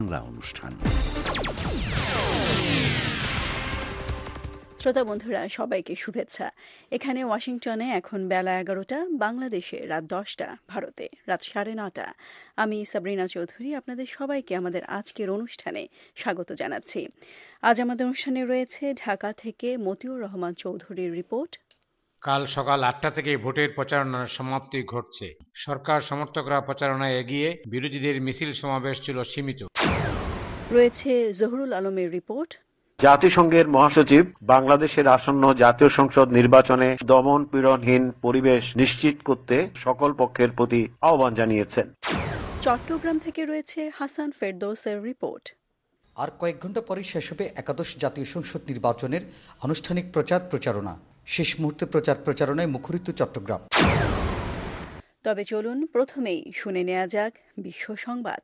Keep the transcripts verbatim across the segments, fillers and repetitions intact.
বাংলা অনুষ্ঠান। শ্রোতা বন্ধুরা, সবাইকে শুভেচ্ছা। এখানে ওয়াশিংটনে এখন বেলা এগারোটা, বাংলাদেশে রাত দশটা, ভারতে রাত সাড়ে নটা। আমি সাবরিনা চৌধুরী আপনাদের সবাইকে আমাদের আজকের অনুষ্ঠানে স্বাগত জানাচ্ছি। আজ আমাদের অনুষ্ঠানে রয়েছে ঢাকা থেকে মতিউর রহমান চৌধুরীর রিপোর্ট। কাল সকাল আটটা থেকে ভোটের প্রচারণার সমাপ্তি ঘটছে। সরকার সমর্থকরা প্রচারণায় এগিয়ে, বিরোধীদের মিছিল সমাবেশ ছিল সীমিত। রয়েছে জহুরুল আলমের রিপোর্ট। জাতিসংঘের মহাসচিব বাংলাদেশের আসন্ন জাতীয় সংসদ নির্বাচনে দমন পীড়নহীন পরিবেশ নিশ্চিত করতে সকল পক্ষের প্রতি আহ্বান জানিয়েছেন। চট্টগ্রাম থেকে রয়েছে হাসান ফেরদৌসের রিপোর্ট। আর কয়েক ঘন্টা পরে শেষ হবে একাদশ জাতীয় সংসদ নির্বাচনের আনুষ্ঠানিক প্রচার প্রচারণা। শেষ মুহূর্তে প্রচার প্রচারণায় মুখরিত চট্টগ্রাম। তবে চলুন প্রথমেই শুনে নেওয়া যাক বিশ্ব সংবাদ।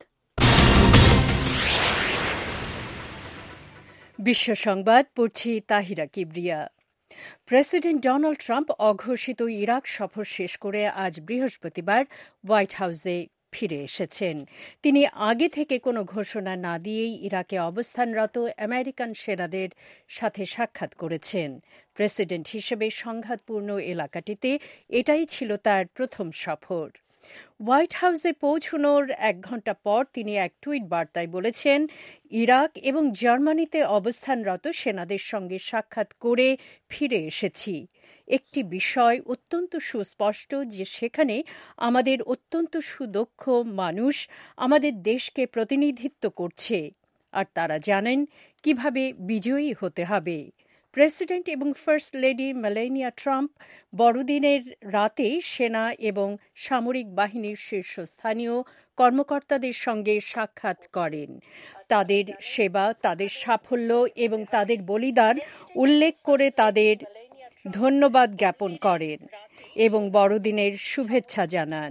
বিশ্ব সংবাদ পড়ছি Tahira Kibria. President Donald Trump অঘোষিত ইরাক সফর শেষ করে আজ বৃহস্পতিবার হোয়াইট হাউসে ফিরে এসেছেন। তিনি আগে থেকে কোনো ঘোষণা না দিয়েই ইরাকে অবস্থানরত আমেরিকান সেনাদের সাথে সাক্ষাৎ করেছেন। প্রেসিডেন্ট হিসেবে সংঘাতপূর্ণ এলাকাটিতে এটাই ছিল তার প্রথম সফর। হোয়াইট হাউসে পৌঁছানোর এক ঘণ্টা পর তিনি এক টুইট বার্তায় বলেছেন, ইরাক এবং জার্মানিতে অবস্থানরত সেনাদের সঙ্গে সাক্ষাৎ করে ফিরে এসেছি। একটি বিষয় অত্যন্ত সুস্পষ্ট যে সেখানে আমাদের অত্যন্ত সুদক্ষ মানুষ আমাদের দেশকে প্রতিনিধিত্ব করছে, আর তারা জানেন কিভাবে বিজয়ী হতে হবে। প্রেসিডেন্ট এবং ফার্স্ট লেডি মেলানিয়া ট্রাম্প বড়দিনের রাতে সেনা এবং সামরিক বাহিনীর শীর্ষস্থানীয় কর্মকর্তাদের সঙ্গে সাক্ষাৎ করেন। তাদের সেবা, তাদের সাফল্য এবং তাদের বলিদান উল্লেখ করে তাদের ধন্যবাদ জ্ঞাপন করেন এবং বড়দিনের শুভেচ্ছা জানান।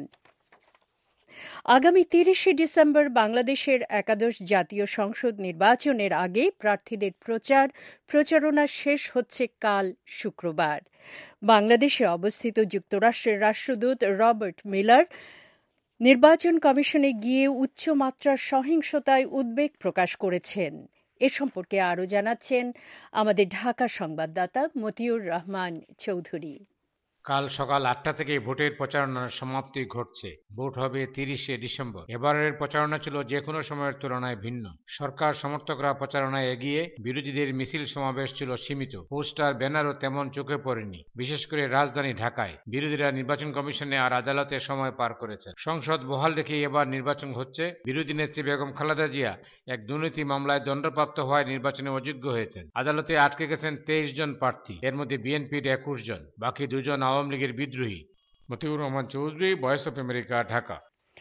আগামী তিরিশে ডিসেম্বর বাংলাদেশের একাদশ জাতীয় সংসদ নির্বাচনের আগে প্রার্থীদের প্রচার প্রচারণা শেষ হচ্ছে কাল শুক্রবার। বাংলাদেশে অবস্থিত যুক্তরাষ্ট্রের রাষ্ট্রদূত রবার্ট মিলার নির্বাচন কমিশনে গিয়ে উচ্চমাত্রার সহিংসতায় উদ্বেগ প্রকাশ করেছেন। এ সম্পর্কে আরও জানাচ্ছেন আমাদের ঢাকা সংবাদদাতা মতিউর রহমান চৌধুরী। কাল সকাল আটটা থেকে ভোটের প্রচারণার সমাপ্তি ঘটছে। ভোট হবে তিরিশে ডিসেম্বর। এবারের প্রচারণা ছিল যে কোনো সময়ের তুলনায় ভিন্ন। সরকার সমর্থকরা প্রচারণায় এগিয়ে, বিরোধীদের মিছিল সমাবেশ ছিল সীমিত। পোস্টার, ব্যানারও তেমন চোখে পড়েনি, বিশেষ করে রাজধানী ঢাকায়। বিরোধীরা নির্বাচন কমিশনে আর আদালতে সময় পার করেছেন। সংসদ বহাল রেখে এবার নির্বাচন হচ্ছে। বিরোধী নেত্রী বেগম খালেদা জিয়া এক দুর্নীতি মামলায় দণ্ডপ্রাপ্ত হওয়ায় নির্বাচনে অযোগ্য হয়েছেন। আদালতে আটকে গেছেন তেইশ জন প্রার্থী, এর মধ্যে বিএনপির একুশ জন, বাকি দুজন আওয়ামী লীগের বিদ্রোহী। Motiur Rahman Chowdhury, Voice of America, Dhaka.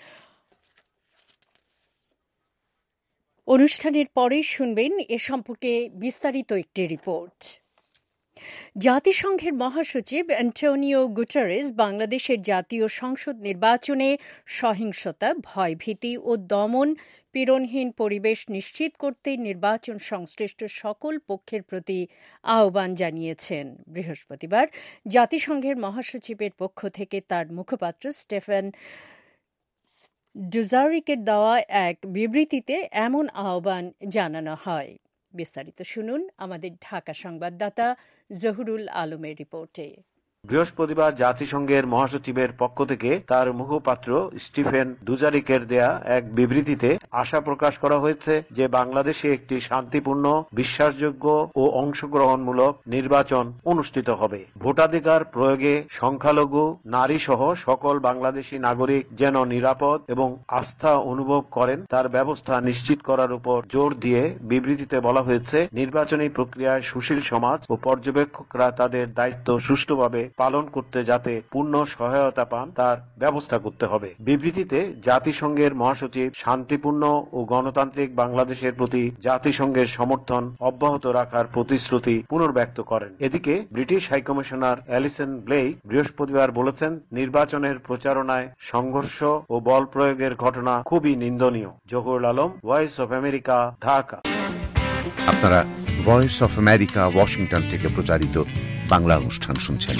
অনুষ্ঠানের পরে শুনবেন এ সম্পর্কে বিস্তারিত একটি রিপোর্ট। জাতিসংঘের মহাসচিব অ্যান্টোনিও গুটারেস বাংলাদেশের জাতীয় সংসদ নির্বাচনে সহিংসতা, ভয়ভীতি ও দমন পীড়নহীন পরিবেশ নিশ্চিত করতে নির্বাচন সংশ্লিষ্ট সকল পক্ষের প্রতি আহ্বান জানিয়েছেন। বৃহস্পতিবার জাতিসংঘের মহাসচিবের পক্ষ থেকে তার মুখপাত্র স্টেফেন ডুজারিকের দেওয়া এক বিবৃতিতে এমন আহ্বান জানানো হয়। বিস্তারিত শুনুন আমাদের ঢাকা সংবাদদাতা জহুরুল আলমের রিপোর্টে। বৃহস্পতিবার জাতিসংঘের মহাসচিবের পক্ষ থেকে তার মুখপাত্র স্টিফেন ডুজারিকের দেয়া এক বিবৃতিতে আশা প্রকাশ করা হয়েছে যে বাংলাদেশে একটি শান্তিপূর্ণ, বিশ্বাসযোগ্য ও অংশগ্রহণমূলক নির্বাচন অনুষ্ঠিত হবে। ভোটাধিকার প্রয়োগে সংখ্যালঘু, নারী সহ সকল বাংলাদেশী নাগরিক যেন নিরাপদ এবং আস্থা অনুভব করেন তার ব্যবস্থা নিশ্চিত করার উপর জোর দিয়ে বিবৃতিতে বলা হয়েছে, নির্বাচনী প্রক্রিয়ায় সুশীল সমাজ ও পর্যবেক্ষকরা তাদের দায়িত্ব সুষ্ঠুভাবে পালন করতে যাতে পূর্ণ সহায়তা পান তার ব্যবস্থা করতে হবে। বিবৃতিতে জাতিসংঘের মহাসচিব শান্তিপূর্ণ ও গণতান্ত্রিক বাংলাদেশের প্রতি জাতিসংঘের সমর্থন অব্যাহত রাখার প্রতিশ্রুতি পুনর্ব্যক্ত করেন। এদিকে ব্রিটিশ হাইকমিশনার অ্যালিসন ব্লেই বৃহস্পতিবার বলেছেন, নির্বাচনের প্রচারণায় সংঘর্ষ ও বল প্রয়োগের ঘটনা খুবই নিন্দনীয়। Zahurul Alam, Voice of America, Dhaka. আপনারা ভয়েস অফ আমেরিকা ওয়াশিংটন থেকে প্রচারিত বাংলা অনুষ্ঠান শুনছেন।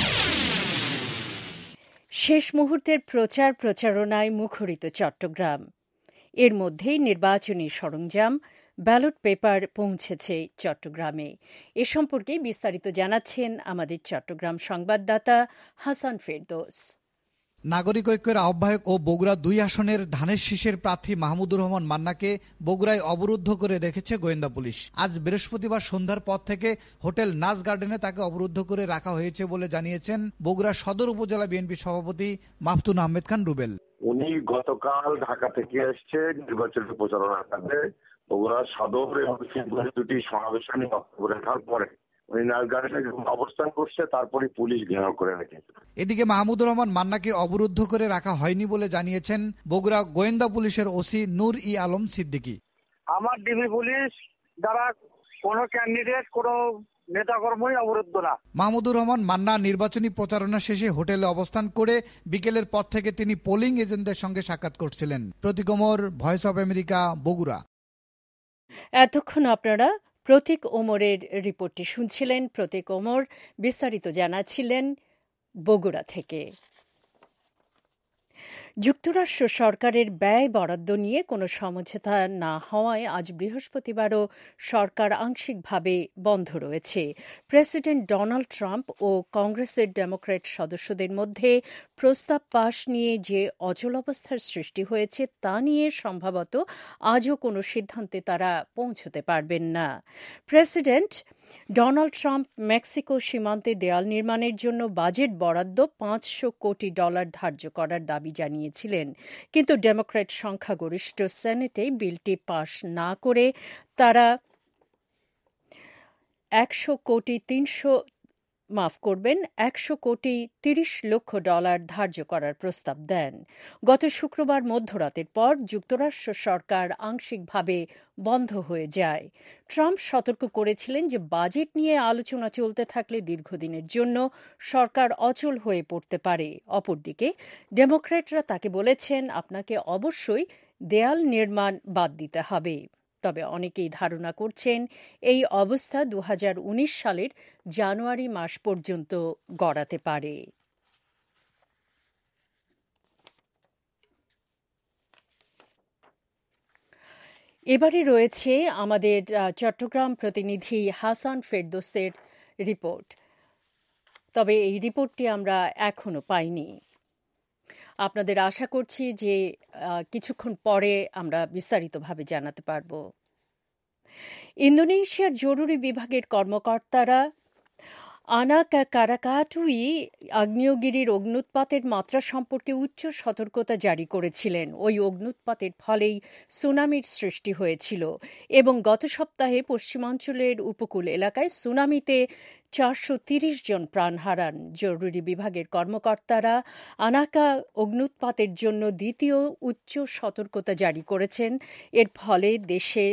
শেষ মুহূর্তের প্রচার প্রচারণায় মুখরিত চট্টগ্রাম। এর মধ্যেই নির্বাচনী সরঞ্জাম, ব্যালট পেপার পৌঁছেছে চট্টগ্রামে। এ সম্পর্কে বিস্তারিত জানাচ্ছেন আমাদের চট্টগ্রাম সংবাদদাতা হাসান ফেরদৌস। নাগরিক ঐক্যের আহ্বায়ক ও বগুড়া দুই আসনের ধানের শীষের প্রার্থী মাহমুদুর রহমান মান্নাকে বগুড়ায় অবরুদ্ধ করে রেখেছে গোয়েন্দা পুলিশ। আজ বৃহস্পতিবার সন্ধ্যার পর থেকে হোটেল নাজ গার্ডেনে তাকে অবরুদ্ধ করে রাখা হয়েছে বলে জানিয়েছেন বগুড়া সদর উপজেলা বিএনপি সভাপতি মাহতুন আহমেদ খান রুবেল। উনি গতকাল ঢাকা থেকে এসছে নির্বাচনী প্রচারণার কাজে। বগুড়া সদর এবং দুটি সমাবেশে বক্তব্য রাখার পরে উনি নাজগার্ডেনে অবস্থান করছে, তারপরে পুলিশ ঘেরাও করে রেখেছে। এদিকে মাহমুদুর রহমান মান্নাকে অবরুদ্ধ করে রাখা হয়নি বলে জানিয়েছেন বগুড়া গোয়েন্দা পুলিশের ওসি নূর ই আলম সিদ্দিকী। আমার ডিবি পুলিশ দ্বারা কোন ক্যান্ডিডেট কোন নেতাকর্মী অবরুদ্ধ না। মাহমুদুর রহমান মান্না নির্বাচনী প্রচারণা শেষে হোটেলে অবস্থান করে বিকেলের পর থেকে তিনি পোলিং এজেন্টদের সঙ্গে সাক্ষাৎ করছিলেন। Pratik Omar, Voice of America, Bogura. এতক্ষণ আপনারা প্রতীক ওমরের রিপোর্টটি শুনছিলেন। প্রতীক ওমর বিস্তারিত জানাচ্ছিলেন বগুড়া থেকে। যুক্তরাষ্ট্র সরকারের ব্যয় বরাদ্দ নিয়ে কোনো সমঝোতা না হওয়ায় আজ বৃহস্পতিবারও সরকার আংশিকভাবে বন্ধ রয়েছে। প্রেসিডেন্ট ডোনাল্ড ট্রাম্প ও কংগ্রেসের ডেমোক্র্যাট সদস্যদের মধ্যে প্রস্তাব পাশ নিয়ে যে অচলাবস্থার সৃষ্টি হয়েছে তা নিয়ে সম্ভবত আজও কোনো সিদ্ধান্তে তারা পৌঁছতে পারবেন না। প্রেসিডেন্ট ডোনাল্ড ট্রাম্প মেক্সিকো সীমান্তে দেয়াল নির্মাণের জন্য বাজেট বরাদ্দ পাঁচশো কোটি ডলার ধার্য করার দাবি জানিয়েছিলেন, কিন্তু ডেমোক্র্যাট সংখ্যাগরিষ্ঠ সেনেটে বিলটি পাশ না করে তারা একশো কোটি তিনশো মাফ করবেন একশো কোটি তিরিশ লক্ষ ডলার ধার্য করার প্রস্তাব দেন। গত শুক্রবার মধ্যরাতের পর যুক্তরাষ্ট্র সরকার আংশিকভাবে বন্ধ হয়ে যায়। ট্রাম্প সতর্ক করেছিলেন যে বাজেট নিয়ে আলোচনা চলতে থাকলে দীর্ঘদিনের জন্য সরকার অচল হয়ে পড়তে পারে। অপরদিকে ডেমোক্র্যাটরা তাকে বলেছেন, আপনাকে অবশ্যই দেয়াল নির্মাণ বাদ দিতে হবে। তবে অনেকেই ধারণা করছেন এই অবস্থা দু হাজার উনিশ সালের জানুয়ারি মাস পর্যন্ত গড়াতে পারে। এবারে রয়েছে আমাদের চট্টগ্রাম প্রতিনিধি হাসান ফেরদৌসের রিপোর্ট। তবে এই রিপোর্টটি আমরা এখনো পাইনি। আপনাদের আশা করছি যে কিছুক্ষণ পরে আমরা বিস্তারিতভাবে জানাতে পারব। ইন্দোনেশিয়ার জরুরি বিভাগের কর্মকর্তারা আনাক কারাকাটুই আগ্নেয়গিরির অগ্ন্যুৎপাতের মাত্রা সম্পর্কে উচ্চ সতর্কতা জারি করেছিলেন। ওই অগ্ন্যুৎপাতের ফলেই সুনামির সৃষ্টি হয়েছিল এবং গত সপ্তাহে পশ্চিমাঞ্চলের উপকূল এলাকায় সুনামিতে চারশো তিরিশ জন প্রাণ হারান। জরুরি বিভাগের কর্মকর্তারা আনাকা অগ্ন্যুৎপাতের জন্য দ্বিতীয় উচ্চ সতর্কতা জারি করেছেন। এর ফলে দেশে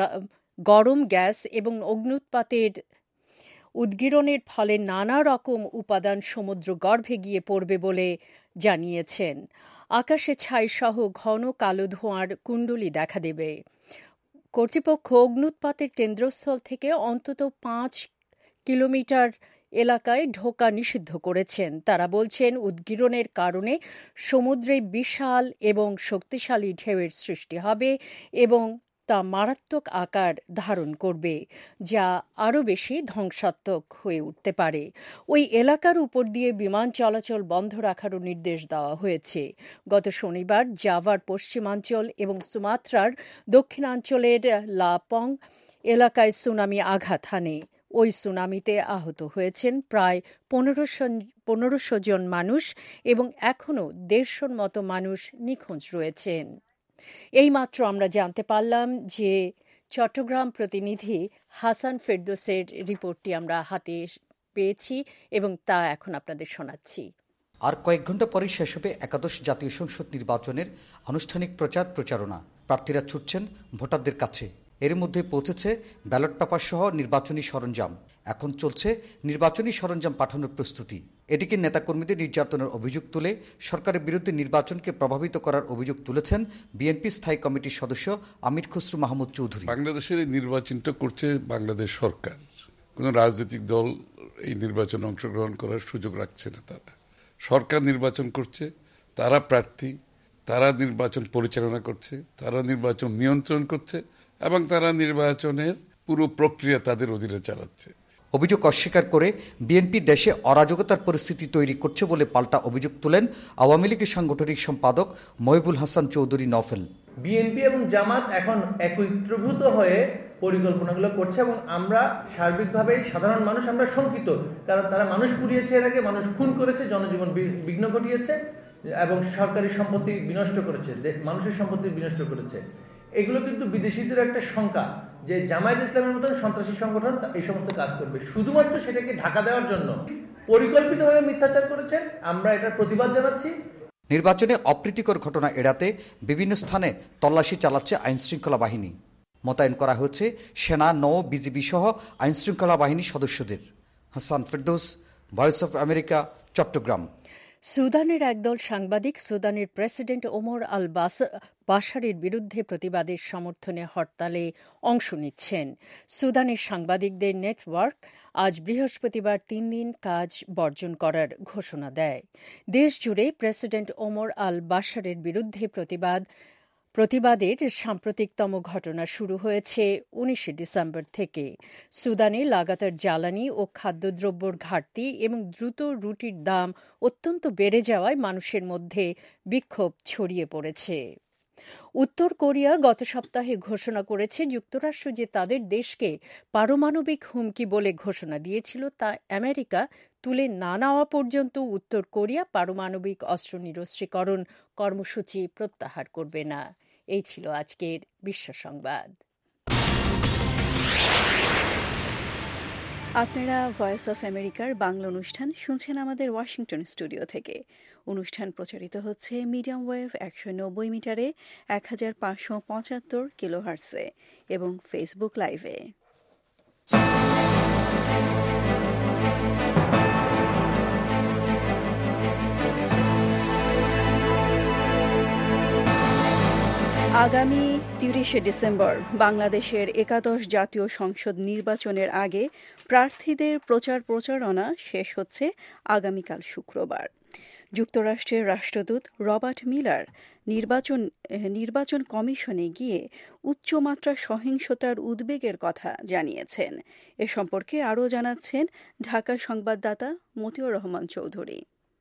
গরম গ্যাস এবং অগ্ন্যুৎপাতের উদ্গীরণের ফলে নানা রকম উপাদান সমুদ্র গর্ভে গিয়ে পড়বে বলে জানিয়েছেন। আকাশে ছাইসহ ঘন কালো ধোঁয়ার কুণ্ডলী দেখা দেবে। কর্তৃপক্ষ অগ্ন্যুৎপাতের কেন্দ্রস্থল থেকে অন্তত পাঁচ কিলোমিটার এলাকায় ঢোকা নিষিদ্ধ করেছেন। তারা বলছেন, উদ্গীরণের কারণে সমুদ্রে বিশাল এবং শক্তিশালী ঢেউয়ের সৃষ্টি হবে এবং তা মারাত্মক আকার ধারণ করবে, যা আরও বেশি ধ্বংসাত্মক হয়ে উঠতে পারে। ওই এলাকার উপর দিয়ে বিমান চলাচল বন্ধ রাখারও নির্দেশ দেওয়া হয়েছে। গত শনিবার জাভার পশ্চিমাঞ্চল এবং সুমাত্রার দক্ষিণাঞ্চলের লাপং এলাকায় সুনামি আঘাত হানে। ওই সুনামিতে আহত হয়েছেন প্রায় পনেরোশো পনেরোশো জন মানুষ এবং এখনও দেড়শোর মতো মানুষ নিখোঁজ রয়েছেন। এইমাত্র আমরা জানতে পারলাম যে চট্টগ্রাম প্রতিনিধি হাসান ফেরদৌসের রিপোর্টটি আমরা হাতে পেয়েছি এবং তা এখন আপনাদের শোনাচ্ছি। আর কয়েক ঘন্টা পরে শেষ হবে একাদশ জাতীয় সংসদ নির্বাচনের আনুষ্ঠানিক প্রচার প্রচারণা। প্রার্থীরা ছুটছেন ভোটারদের কাছে। এর মধ্যে পৌঁছেছে ব্যালট পেপার সহ নির্বাচনী সরঞ্জাম। এখন চলছে নির্বাচনী সরঞ্জাম পাঠানোর প্রস্তুতি। এদিকে নেতাকর্মীদের নির্যাতনের অভিযোগ তুলে সরকারের বিরুদ্ধে নির্বাচনকে প্রভাবিত করার অভিযোগ তুলেছেন বিএনপি স্থায়ী কমিটির সদস্য আমির খসরু মাহমুদ চৌধুরী। বাংলাদেশের এই নির্বাচনটা করছে বাংলাদেশ সরকার, কোনো রাজনৈতিক দল এই নির্বাচনে অংশগ্রহণ করার সুযোগ রাখছে না। তারা সরকার নির্বাচন করছে, তারা প্রার্থী, তারা নির্বাচন পরিচালনা করছে, তারা নির্বাচন নিয়ন্ত্রণ করছে এবং তারা নির্বাচনের পুরো প্রক্রিয়া তাদের অধীনে চালাচ্ছে। অভিযোগ অস্বীকার করে বিএনপি দেশে অরাজকতার পরিস্থিতি তৈরি করছে বলে পাল্টা অভিযোগ তুলেন আওয়ামী লীগের সাংগঠনিক সম্পাদক মহিবুল হাসান চৌধুরী নফেল। বিএনপি এবং জামাত এখন একত্রীভূত হয়ে পরিকল্পনাগুলো করছে এবং আমরা সার্বিকভাবে সাধারণ মানুষ আমরা শঙ্কিত, কারণ তারা মানুষ পুড়িয়েছে, এর আগে মানুষ খুন করেছে, জনজীবন বিঘ্ন ঘটিয়েছে এবং সরকারি সম্পত্তি বিনষ্ট করেছে, মানুষের সম্পত্তি বিনষ্ট করেছে। এগুলো কিন্তু বিদেশিদের একটা শঙ্কা যে জামায়াত ইসলামের মতন সন্ত্রাসী সংগঠন এই সমস্ত কাজ করবে, শুধুমাত্র সেটাকে ঢাকা দেওয়ার জন্য পরিকল্পিতভাবে মিথ্যাচার করেছে। আমরা এটার প্রতিবাদ জানাচ্ছি। নির্বাচনে অপ্রীতিকর ঘটনা এড়াতে বিভিন্ন স্থানে তল্লাশি চালাচ্ছে আইনশৃঙ্খলা বাহিনী। মোতায়েন করা হয়েছে সেনা, নৌ, বিজিবি সহ আইনশৃঙ্খলা বাহিনীর সদস্যদের। Hasan Ferdous, Voice of America, Chattogram. সুদানের একদল সাংবাদিক সুদানের প্রেসিডেন্ট ওমর আল বাশারের বিরুদ্ধে প্রতিবাদের সমর্থনে হরতালে অংশ নিচ্ছেন। সুদানের সাংবাদিকদের নেটওয়ার্ক আজ বৃহস্পতিবার তিন দিন কাজ বর্জন করার ঘোষণা দেয়। দেশ জুড়ে প্রেসিডেন্ট ওমর আল বাশারের বিরুদ্ধে প্রতিবাদ প্রতিবাদের সাম্প্রতিকতম ঘটনা শুরু হয়েছে উনিশে ডিসেম্বর থেকে। সুদানে লাগাতার জ্বালানি ও খাদ্যদ্রব্যর ঘাটতি এবং দ্রুত রুটির দাম অত্যন্ত বেড়ে যাওয়ায় মানুষের মধ্যে বিক্ষোভ ছড়িয়ে পড়েছে। উত্তর কোরিয়া গত সপ্তাহে ঘোষণা করেছে যুক্তরাষ্ট্র যে তাদের দেশকে পারমাণবিক হুমকি বলে ঘোষণা দিয়েছিল তা আমেরিকা তুলে না নেওয়া পর্যন্ত উত্তর কোরিয়া পারমাণবিক অস্ত্র নিরস্ত্রীকরণ কর্মসূচি প্রত্যাহার করবে না। এই ছিল আজকের বিশ্ব সংবাদ। আপনারা ভয়েস অফ আমেরিকার বাংলা অনুষ্ঠান শুনছেন আমাদের ওয়াশিংটন স্টুডিও থেকে। অনুষ্ঠান প্রচারিত হচ্ছে মিডিয়াম ওয়েভ একশো নব্বই মিটারে এক হাজার পাঁচশো পঁচাত্তর কিলোহার্টসে এবং ফেসবুক লাইভে। আগামী তিরিশে ডিসেম্বর বাংলাদেশের একাদশ জাতীয় সংসদ নির্বাচনের আগে প্রার্থীদের প্রচার প্রচারণা শেষ হচ্ছে আগামীকাল শুক্রবার। যুক্তরাষ্ট্রের রাষ্ট্রদূত রবার্ট মিলার নির্বাচন নির্বাচন কমিশনে গিয়ে উচ্চমাত্রা সহিংসতার উদ্বেগের কথা জানিয়েছেন। এ সম্পর্কে আরও জানাচ্ছেন ঢাকা সংবাদদাতা মতিউর রহমান চৌধুরী।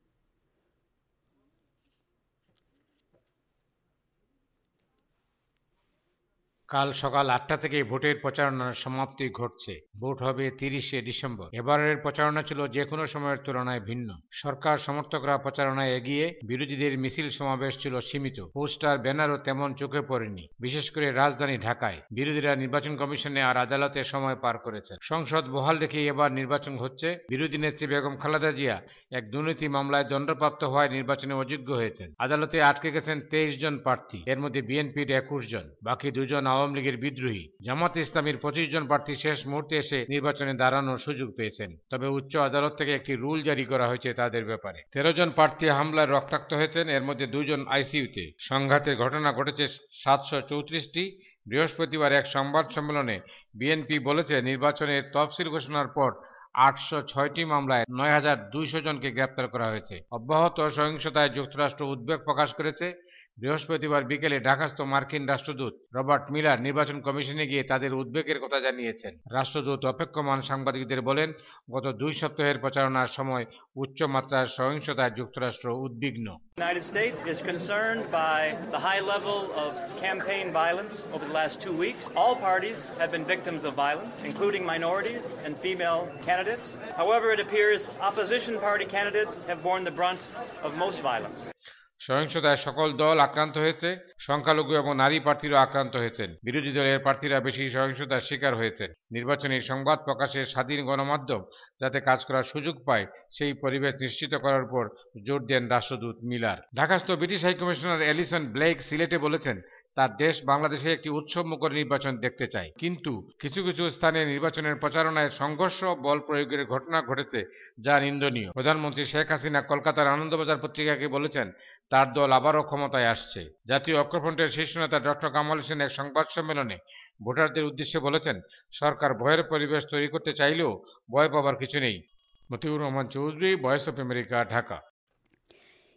কাল সকাল আটটা থেকে ভোটের প্রচারণার সমাপ্তি ঘটছে। ভোট হবে তিরিশে ডিসেম্বর। এবারের প্রচারণা ছিল যে কোনো সময়ের তুলনায় ভিন্ন। সরকার সমর্থকরা প্রচারণায় এগিয়ে, বিরোধীদের মিছিল সমাবেশ ছিল সীমিত। পোস্টার, ব্যানারও তেমন চোখে পড়েনি, বিশেষ করে রাজধানী ঢাকায়। বিরোধীরা নির্বাচন কমিশনে আর আদালতে সময় পার করেছেন। সংসদ বহাল রেখে এবার নির্বাচন হচ্ছে। বিরোধী নেত্রী বেগম খালেদা জিয়া এক দুর্নীতি মামলায় দণ্ডপ্রাপ্ত হওয়ায় নির্বাচনে অযোগ্য হয়েছেন। আদালতে আটকে গেছেন তেইশ জন প্রার্থী, এর মধ্যে বিএনপির একুশ জন, বাকি দুজন আওয়ামী লীগের বিদ্রোহী। জামাত ইসলামীর পঁচিশ জন প্রার্থী শেষ মুহূর্তে এসে নির্বাচনে দাঁড়ানোর সুযোগ পেয়েছেন, তবে উচ্চ আদালত থেকে একটি রুল জারি করা হয়েছে তাদের ব্যাপারে। তেরো জন প্রার্থী হামলায় রক্তাক্ত হয়েছেন, এর মধ্যে দুজন আইসিইউতে। সংঘাতের ঘটনা ঘটেছে সাতশো চৌত্রিশটি। বৃহস্পতিবার এক সংবাদ সম্মেলনে বিএনপি বলেছে, নির্বাচনের তফসিল ঘোষণার পর আটশো ছয়টি মামলায় নয় হাজার দুইশো জনকে গ্রেপ্তার করা হয়েছে। অব্যাহত সহিংসতায় যুক্তরাষ্ট্র উদ্বেগ প্রকাশ করেছে। বৃহস্পতিবার বিকেলে ঢাকাস্থ মার্কিন রাষ্ট্রদূত রবার্ট মিলার নির্বাচন কমিশনে গিয়ে তাদের উদ্বেগের কথা জানিয়েছেন। রাষ্ট্রদূত অপেক্ষমান সাংবাদিকদের বলেন, গত দুই সপ্তাহের প্রচারণার সময় উচ্চ মাত্রার সহিংসতায় যুক্তরাষ্ট্র উদ্বিগ্ন। The United States is concerned by the high level of campaign violence over the last two weeks. All parties have been victims of violence, including minorities and female candidates. However, it appears opposition party candidates have borne the brunt of most violence. সহিংসতায় সকল দল আক্রান্ত হয়েছে, সংখ্যালঘু এবং নারী প্রার্থীরা আক্রান্ত হয়েছেন। বিরোধী দলের প্রার্থীরা বেশি সহিংসতার শিকার হয়েছেন। নির্বাচনী সংবাদ প্রকাশের স্বাধীন গণমাধ্যম যাতে কাজ করার সুযোগ পায়, সেই পরিবেশ নিশ্চিত করার উপর জোর দেন রাষ্ট্রদূত মিলার। ঢাকাস্থ ব্রিটিশ হাইকমিশনার এলিসন ব্লেক সিলেটে বলেছেন, তার দেশ বাংলাদেশে একটি উৎসবমুখর নির্বাচন দেখতে চায়, কিন্তু কিছু কিছু স্থানে নির্বাচনের প্রচারণায় সংঘর্ষ, বল প্রয়োগের ঘটনা ঘটেছে, যা নিন্দনীয়। প্রধানমন্ত্রী শেখ হাসিনা কলকাতার আনন্দবাজার পত্রিকাকে বলেছেন, তার দল আবারও ক্ষমতায় আসছে। জাতীয় ঐক্যফ্রন্টের শীর্ষ নেতা ডক্টর কামাল হোসেন এক সংবাদ সম্মেলনে ভোটারদের উদ্দেশ্যে বলেছেন, সরকার ভয়ের পরিবেশ তৈরি করতে চাইলেও ভয় পাবার কিছু নেই। Motiur Rahman Chowdhury, Voice of America, Dhaka.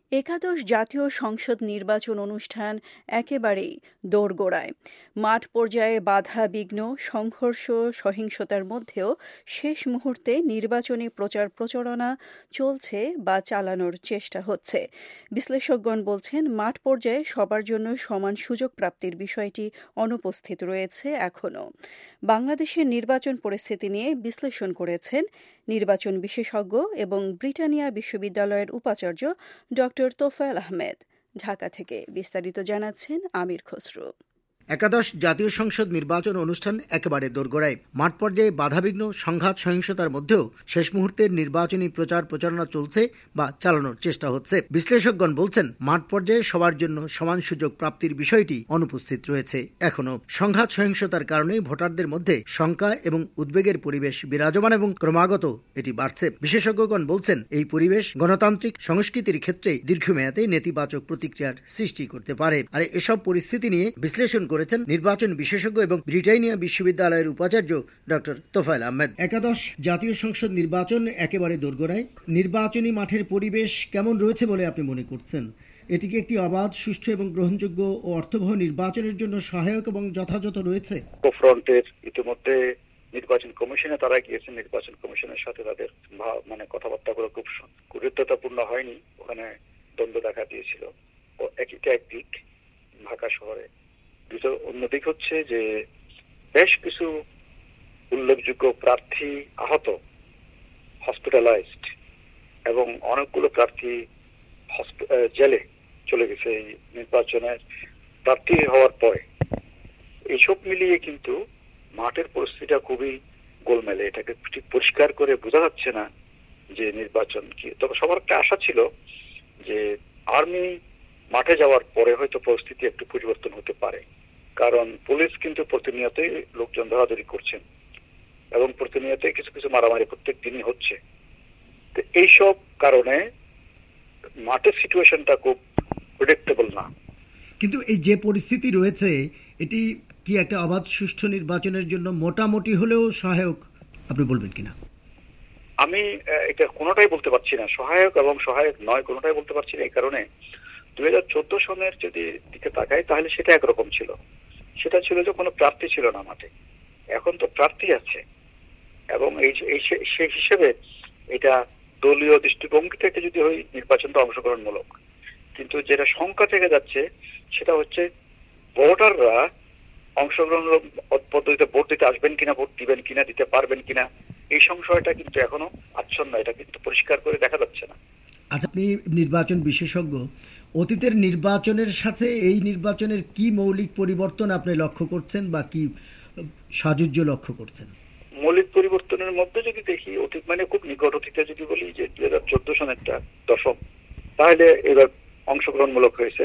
একাদশ জাতীয় সংসদ নির্বাচন অনুষ্ঠান একেবারেই দোরগোড়ায়। মাঠ পর্যায়ে বাধা বিঘ্ন, সংঘর্ষ, সহিংসতার মধ্যেও শেষ মুহূর্তে নির্বাচনী প্রচার প্রচারণা চলছে বা চালানোর চেষ্টা হচ্ছে। বিশ্লেষকগণ বলছেন, মাঠ পর্যায়ে সবার জন্য সমান সুযোগ প্রাপ্তির বিষয়টি অনুপস্থিত রয়েছে এখনও। বাংলাদেশের নির্বাচন পরিস্থিতি নিয়ে বিশ্লেষণ করেছেন নির্বাচন বিশেষজ্ঞ এবং ব্রিটানিয়া বিশ্ববিদ্যালয়ের উপাচার্য ড তোফায়েল আহমেদ। ঢাকা থেকে বিস্তারিত জানাচ্ছেন আমির খসরু। একাদশ জাতীয় সংসদ নির্বাচন অনুষ্ঠান একেবারে দোরগোড়ায়। মাঠ পর্যায়ে বাধাবিঘ্ন, সংঘাত সহিংসতার মধ্যেও শেষ মুহূর্তের নির্বাচনী প্রচার প্রচারণা চলছে বা চালানোর চেষ্টা হচ্ছে। বিশ্লেষকগণ বলছেন, মাঠ পর্যায়ে সবার জন্য সমান সুযোগ প্রাপ্তির বিষয়টি অনুপস্থিত রয়েছে এখনো। সংঘাত সহিংসতার কারণে ভোটারদের মধ্যে শঙ্কা এবং উদ্বেগের পরিবেশ বিরাজমান এবং ক্রমাগত এটি বাড়ছে। বিশেষজ্ঞগণ বলছেন, এই পরিবেশ গণতান্ত্রিক সংস্কৃতির ক্ষেত্রে দীর্ঘমেয়াদে নেতিবাচক প্রতিক্রিয়ার সৃষ্টি করতে পারে। আর এসব পরিস্থিতি নিয়ে বিশ্লেষণ করেছেন নির্বাচন বিশেষজ্ঞ এবং ব্রিটানিয়া বিশ্ববিদ্যালয়ের উপাচার্য ডক্টর তোফায়েল আহমেদ। একাদশ জাতীয় সংসদ নির্বাচন একেবারে দোরগোড়ায়। নির্বাচনী মাঠের পরিবেশ কেমন রয়েছে বলে আপনি মনে করছেন? এটিকে একটি অবাধ, সুষ্ঠু এবং গ্রহণযোগ্য ও অর্থবহ নির্বাচনের জন্য সহায়ক এবং যথাযথ রয়েছে? ফ্রন্টের ইতিমধ্যে নির্বাচন কমিশনে তারা গিয়েছেন। নির্বাচন কমিশনের সাথে তাদের মানে কথাবার্তাগুলো খুব গুরুত্বপূর্ণ হয়নি। ওখানে দ্বন্দ্ব দেখা দিয়েছিল। ও একটা একদিক ঢাকা শহরে, অন্যদিক হচ্ছে যে বেশ কিছু উল্লেখযোগ্য প্রার্থী আহত, হসপিটালাইজড, এবং অনেকগুলো প্রার্থী জেলে চলে গেছে এই নির্বাচনের প্রার্থী হওয়ার পরে। এইসব মিলিয়ে কিন্তু মাঠের পরিস্থিতিটা খুবই গোলমেলে। এটাকে ঠিক পরিষ্কার করে বোঝা যাচ্ছে না যে নির্বাচন কি। তবে সবার একটা আশা ছিল যে আর্মি মাঠে যাওয়ার পরে হয়তো পরিস্থিতি একটু পরিবর্তন হতে পারে, কারণ পুলিশ কিন্তু প্রতিনিয়তই লোকজন ধরাধরি করছেন এবং প্রতিনিয়তই কিছু কিছু মারামারি প্রত্যেক দিনই হচ্ছে। তো এইসব কারণে মাঠের সিচুয়েশনটা খুব প্রেডিক্টেবল না। কিন্তু এই যে পরিস্থিতি রয়েছে, এটি কি একটা অবাধ সুষ্ঠু নির্বাচনের জন্য মোটামুটি হলেও সহায়ক, আপনি বলবেন কিনা? আমি এটা কোনোটাই বলতে পারছি না, সহায়ক এবং সহায়ক নয় কোনোটাই বলতে পারছি না। এই কারণে দুই হাজার চোদ্দ সনের যদি দিকে তাকাই তাহলে সেটা একরকম ছিল। সেটা ছিল যে কোনো প্রার্থী ছিল না মাঠে। এখন তো প্রার্থী আছে এবং এই সেই হিসেবে এটা দলীয় দৃষ্টিভঙ্গি থেকে যদি হয় নির্বাচনটা অংশগ্রহণমূলক। কিন্তু যেটা শঙ্কা থেকে যাচ্ছে সেটা হচ্ছে ভোটাররা অংশগ্রহণমূলক পদ্ধতিতে ভোট দিতে আসবেন কিনা, ভোট দিবেন কিনা, দিতে পারবেন কিনা, এই সংশয়টা কিন্তু এখনো আচ্ছন্ন। এটা কিন্তু পরিষ্কার করে দেখা যাচ্ছে না। আচ্ছা, আপনি নির্বাচন বিশেষজ্ঞ, অতীতের নির্বাচনের সাথে এই নির্বাচনের কি মৌলিক পরিবর্তন আপনি লক্ষ্য করছেন বা কি সাজুজ্য লক্ষ্য করছেন? মৌলিক পরিবর্তনের মধ্যে যদি দেখি, অতীত মানে খুব নিকট অতীতে যদি বলি যে দুই হাজার চোদ্দ সনেরটা দশম, তাহলে এবার অংশগ্রহণমূলক হয়েছে।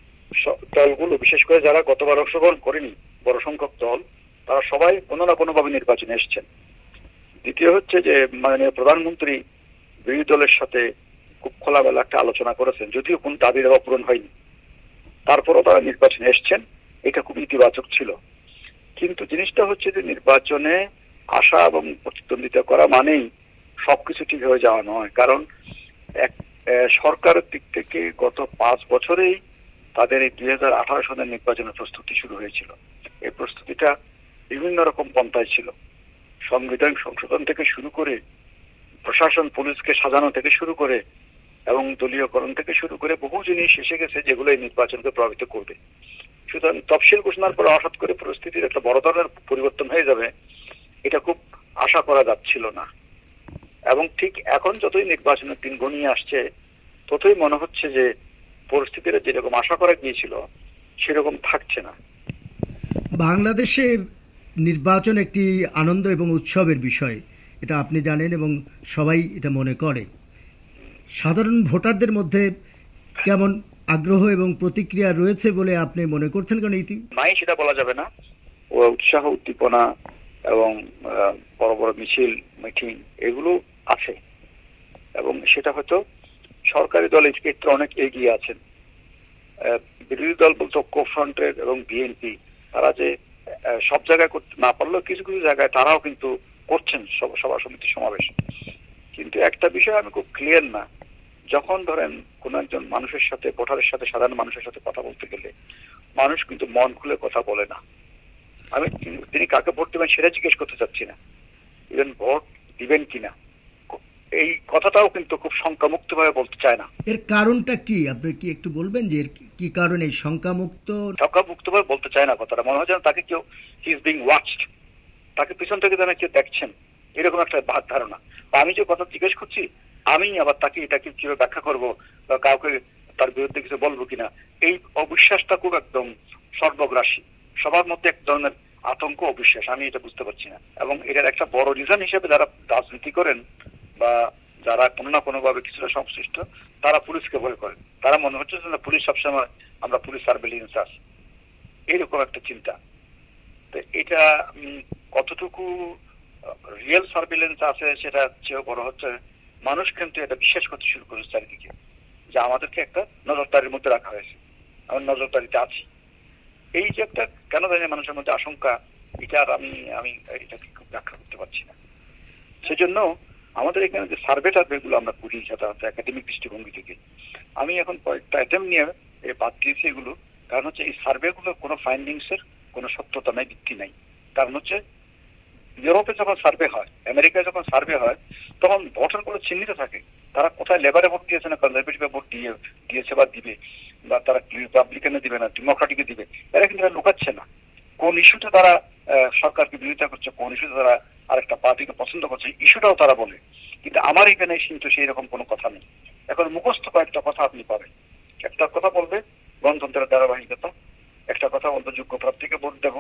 দলগুলো বিশেষ করে যারা গতবার অংশগ্রহণ করেনি, বড় সংখ্যক দল, তারা সবাই কোনো না কোনো ভাবে নির্বাচনে এসছেন। দ্বিতীয় হচ্ছে যে মাননীয় প্রধানমন্ত্রী বিরোধী দলের সাথে খুব খোলামেলা একটা আলোচনা করেছেন, যদিও কোন দাবি দেওয়া পূরণ হয়নি, তারপরও তারা নির্বাচনে এসছেন। এটা খুব ইতিবাচক ছিল। কিন্তু জিনিসটা হচ্ছে যে নির্বাচনে আসা এবং প্রতিদ্বন্দ্বিতা করা মানেই সবকিছু ঠিক হয়ে যাওয়া নয়। কারণ এক সরকারের দিক থেকে গত পাঁচ বছরেই তাদের এই দুই হাজার আঠারো সনের নির্বাচনের প্রস্তুতি শুরু হয়েছিল। এই প্রস্তুতিটা বিভিন্ন রকম পন্থায় ছিল। সংবিধান সংশোধন থেকে শুরু করে, প্রশাসন পুলিশকে সাজানো থেকে শুরু করে এবং দলীয়করণ থেকে শুরু করে বহু জিনিস এসে গেছে যেগুলো এই নির্বাচনকে প্রভাবিত করবে। সুতরাং তফসিল ঘোষণার পর হঠাৎ করে পরিস্থিতির একটা বড় ধরনের পরিবর্তন হয়ে যাবে, এটা খুব আশা করা যাচ্ছিল না। এবং ঠিক এখন যতই নির্বাচনের দিন ঘনিয়ে আসছে, ততই মনে হচ্ছে যে পরিস্থিতিটা যেরকম আশা করা গিয়েছিল সেরকম থাকছে না। বাংলাদেশে নির্বাচন একটি আনন্দ এবং উৎসবের বিষয়, এটা আপনি জানেন এবং সবাই এটা মনে করে। সাধারণ ভোটারদের মধ্যে কেমন আগ্রহ এবং প্রতিক্রিয়া রয়েছে বলে আপনি মনে করছেন? কারণ নাই সেটা বলা যাবে না। ও উৎসাহ, উদ্দীপনা এবং বড় বড় মিছিল, মিটিং এগুলো আছে এবং সেটা হয়তো সরকারি দল এই ক্ষেত্রে অনেক এগিয়ে আছেন। বিরোধী দল বলতে ঐক্যফ্রন্টের এবং বিএনপি, তারা যে সব জায়গায় করতে না পারলেও কিছু কিছু জায়গায় তারাও কিন্তু করছেন সভা সমিতি সমাবেশ। কিন্তু একটা বিষয় আমি খুব ক্লিয়ার না যখন ধরেন কোন একজন মানুষের সাথে, ভোটারের সাথে, সাধারণ মানুষের সাথে কথা বলতে গেলে মানুষ কিন্তু মন খুলে কথা বলে না। আমি তিনি কাকে ভোট দেবেন সেটা জিজ্ঞেস করতে চাচ্ছি না, ইভেন ভোট দিবেন কিনা এই কথাটাও কিন্তু খুব শঙ্কামুক্ত ভাবে বলতে চায় না। এর কারণটা কি আপনি কি একটু বলবেন যে এর কি কারণে শঙ্কামুক্ত শঙ্কামুক্ত ভাবে বলতে চায় না কথাটা? মনে হয় যেন তাকে কেউ হি ইজ বিং ওয়াচড, তাকে পিছন থেকে যেন কেউ দেখছেন, এরকম একটা ধারণা। আমি যে কথা জিজ্ঞেস করছি আমি আবার তাকে এটাকে কিভাবে ব্যাখ্যা করবো বা কাউকে তার বিরুদ্ধে কিছু বলবো কিনা, এই অবিশ্বাসটা খুব একদম সর্বগ্রাসী, সবার মধ্যে এক ধরনের আতঙ্ক, অবিশ্বাস, আমি এটা বুঝতে পারছি না। এবং এটার একটা বড় রিজন হিসেবে যারা রাজনীতি করেন বা যারা কোনো না কোনো ভাবে কিছুটা সংশ্লিষ্ট তারা পুলিশকে ভয় করেন। তারা মনে হচ্ছে যে পুলিশ সবসময় আমরা পুলিশ সার্ভেলিয়েন্স আছে, এইরকম একটা চিন্তা। তো এটা কতটুকু রিয়েল সার্ভেলেন্স আছে সেটা চেয়েও বড় হচ্ছে মানুষ কিন্তু এটা বিশ্বাস করতে শুরু করেছে চারিদিকে যে আমাদেরকে একটা নজরদারির মধ্যে রাখা হয়েছে, আমরা নজরদারিতে আছি। এই যে একটা কেন জানি মানুষের মধ্যে আশঙ্কা, এটা আর আমি আমি এটাকে খুব ব্যাখ্যা করতে পারছি না। সেজন্য আমাদের এখানে যে সার্ভে টার্ভেগুলো আমরা করি সাধারণত একাডেমিক দৃষ্টিভঙ্গি থেকে, আমি এখন কয়েকটা আইটেম নিয়ে বাদ দিয়েছি এগুলো। কারণ হচ্ছে এই সার্ভেগুলোর কোনো ফাইন্ডিংস এর কোনো সত্যতা নাই, ভিত্তি নাই। কারণ হচ্ছে ইউরোপে যখন সার্ভে হয়, আমেরিকায় যখন সার্ভে হয়, তখন ভোটার গুলো চিহ্নিত থাকে, তারা কোথায় লেবারে ভোট দিয়েছে না কনজারভেটিভে ভোট দিয়ে দিয়েছে বা দিবে, বা তারা রিপাবলিকানে দিবে না ডেমোক্রেটিকে দিবে, এরা কিন্তু লুকাচ্ছে না। কোন ইস্যুতে তারা সরকারকে বিরোধিতা করছে, কোন ইস্যুতে তারা আরেকটা পার্টিকে পছন্দ করছে, ইস্যুটাও তারা বলে। কিন্তু আমার এখানে কিন্তু সেই রকম কোনো কথা নেই। এখন মুখস্থ কয়েকটা কথা আপনি পাবেন। একটা কথা বলবে গণতন্ত্রের ধারাবাহিকতা, একটা কথা বলবে যোগ্য প্রার্থীকে ভোট দেব,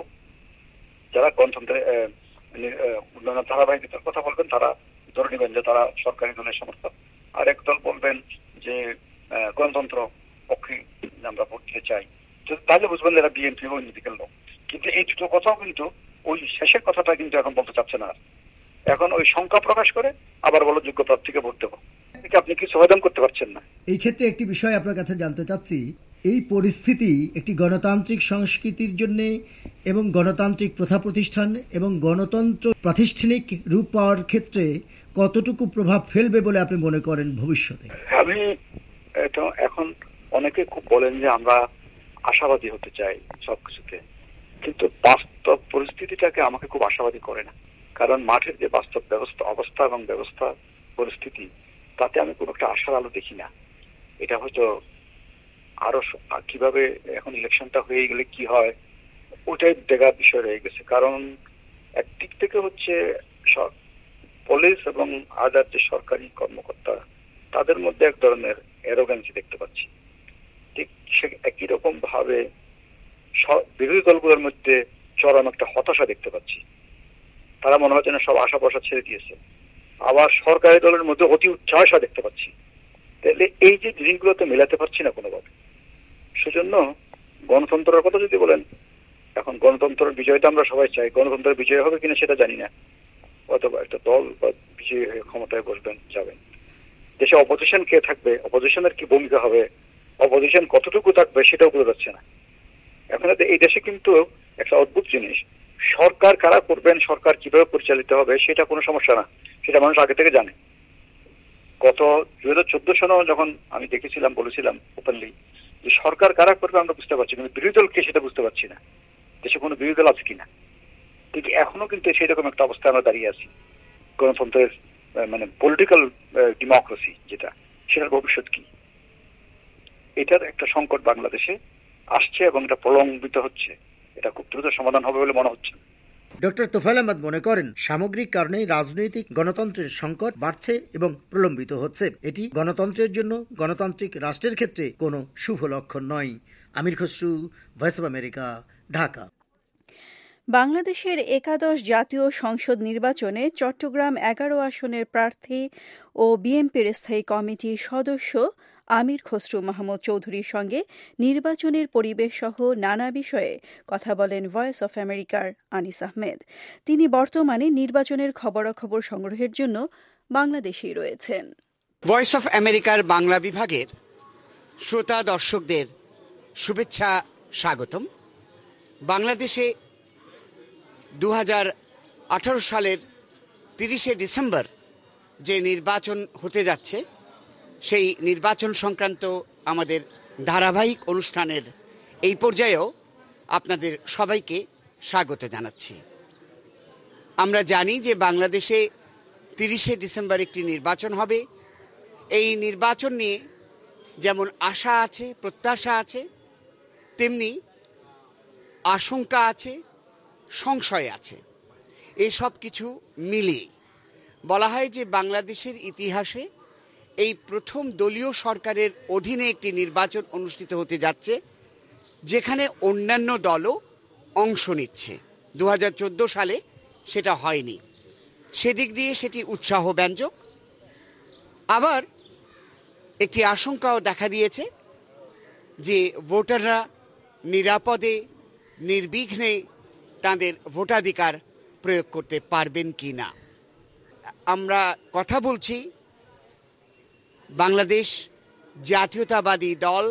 যারা গণতন্ত্রের উন্নয়নের ধারাবাহিকতার কথা বলবেন তারা ধরে নেবেন যে তারা সরকারি দলের সমর্থক, আর এক দল বলবেন যে গণতন্ত্র পক্ষে আমরা ভোট দিতে চাই, তাহলে বুঝবেন এরা বিএনপি ও নির্দিকের লোক। কিন্তু এই দুটো কথাও কিন্তু ওই শেষের কথাটা কিন্তু এখন বলতে চাচ্ছে না, এখন ওই শঙ্কা প্রকাশ করে আবার বলো যোগ্য প্রার্থীকে ভোট দেবো, এটা আপনি কি সমাধান করতে পারছেন না। এই ক্ষেত্রে একটি বিষয় আপনার কাছে জানতে চাচ্ছি, এই পরিস্থিতি একটি গণতান্ত্রিক সংস্কৃতির জন্য এবং গণতান্ত্রিক প্রথা প্রতিষ্ঠান এবং গণতন্ত্র প্রাতিষ্ঠানিক রূপ পাওয়ার ক্ষেত্রে কতটুকু প্রভাব ফেলবে বলে আপনি মনে করেন ভবিষ্যতে? আমি এটা এখন অনেকে খুব বলেন যে আমরা আশাবাদী হতে চাই সবকিছুতে, কিন্তু বাস্তব পরিস্থিতিটাকে আমাকে খুব আশাবাদী করে না। কারণ মাঠের যে বাস্তব ব্যবস্থা অবস্থা এবং ব্যবস্থা পরিস্থিতি, তাতে আমি কোনো একটা আশার আলো দেখি না। এটা হয়তো আরো কিভাবে এখন ইলেকশনটা হয়ে গেলে কি হয় ওটাই দেখার বিষয় রয়ে গেছে। কারণ একদিক থেকে হচ্ছে পুলিশ এবং আদার যে সরকারি কর্মকর্তা তাদের মধ্যে এক ধরনের অ্যারোগ্যান্সি দেখতে পাচ্ছি। ঠিক সে একই রকম ভাবে বিরোধী দলগুলোর মধ্যে চরম একটা হতাশা দেখতে পাচ্ছি। তারা মনে হচ্ছে না সব আশা ভরসা ছেড়ে দিয়েছে। আবার সরকারি দলের মধ্যে অতি উচ্ছ্বাসা দেখতে পাচ্ছি। তাহলে এই যে জিনিসগুলোতে মেলাতে পারছি না কোনোভাবে। সেজন্য গণতন্ত্রের কথা যদি বলেন, এখন গণতন্ত্রের বিজয়টা আমরা সবাই চাই, গণতন্ত্রের বিজয় হবে কিনা সেটা জানি না, অথবা একটা দল বা বিজয়ী হয়ে ক্ষমতায় বসবেন যাবেন। দেশে অপোজিশন কে থাকবে, অপোজিশনের কি ভূমিকা হবে, অপোজিশন কতটুকু থাকবে সেটাও বোঝা যাচ্ছে না। এখন এই দেশে কিন্তু একটা অদ্ভুত জিনিস, সরকার কারা করবেন, সরকার কিভাবে পরিচালিত হবে সেটা কোনো সমস্যা না, সেটা মানুষ আগে থেকে জানে। গত দুই হাজার চোদ্দ সালে যখন আমি দেখেছিলাম, বলেছিলাম ওপেনলি যে সরকার কারা করবে আমরা বুঝতে পারছি, কিন্তু বিরোধী দলকে সেটা বুঝতে পারছি না, দেশে কোনো বিরোধী দল আছে কিনা। কিন্তু এখনো কিন্তু সেই রকম একটা অবস্থায় আমরা দাঁড়িয়ে আছি। গণতন্ত্রের মানে পলিটিক্যাল ডেমোক্রেসি যেটা, সেটার ভবিষ্যৎ কি, এটার একটা সংকট বাংলাদেশে আসছে এবং এটা প্রলম্বিত হচ্ছে। এটা খুব দ্রুত সমাধান হবে বলে মনে হচ্ছে। ডক্টর তোফায়েল আহমেদ মনে করেন সামগ্রিক কারণেই রাজনৈতিক গণতন্ত্রের সংকট বাড়ছে এবং প্রলম্বিত হচ্ছে। এটি গণতন্ত্রের জন্য, গণতান্ত্রিক রাষ্ট্রের ক্ষেত্রে কোনো শুভ লক্ষণ নয়। Amir Khasru, Voice of America, Dhaka. বাংলাদেশের একাদশ জাতীয় সংসদ নির্বাচনে চট্টগ্রাম এগারো আসনের প্রার্থী ও বিএনপির স্থায়ী কমিটির সদস্য আমির খসরু মাহমুদ চৌধুরীর সঙ্গে নির্বাচনের পরিবেশ সহ নানা বিষয়ে কথা বলেন ভয়েস অফ আমেরিকার আনিস আহমেদ। তিনি বর্তমানে নির্বাচনের খবরাখবর সংগ্রহের জন্য বাংলাদেশেই রয়েছেন। ভয়েস অফ আমেরিকার বাংলা বিভাগের শ্রোতা দর্শকদের শুভেচ্ছা, স্বাগতম। বাংলাদেশে দু হাজার আঠারো সালের তিরিশে ডিসেম্বর যে নির্বাচন হতে যাচ্ছে, সেই নির্বাচন সংক্রান্ত আমাদের ধারাবাহিক অনুষ্ঠানের এই পর্যায়েও আপনাদের সবাইকে স্বাগত জানাচ্ছি। আমরা জানি যে বাংলাদেশে তিরিশে ডিসেম্বর একটি নির্বাচন হবে। এই নির্বাচন নিয়ে যেমন আশা আছে, প্রত্যাশা আছে, তেমনি আশঙ্কা আছে, সংশয় আছে। এই সব কিছু মিলিয়ে বলা হয় যে বাংলাদেশের ইতিহাসে এই প্রথম দলীয় সরকারের অধীনে একটি নির্বাচন অনুষ্ঠিত হতে যাচ্ছে, যেখানে অন্যান্য দলও অংশ নিচ্ছে। দু হাজার চোদ্দো সালে সেটা হয়নি। সেদিক দিয়ে সেটি উৎসাহব্যঞ্জক। আবার একটি আশঙ্কাও দেখা দিয়েছে যে ভোটাররা নিরাপদে নির্বিঘ্নে তাদের ভোটাধিকার প্রয়োগ করতে পারবেন কি না। আমরা কথা বলছি বাংলাদেশ জাতীয়তাবাদী দল,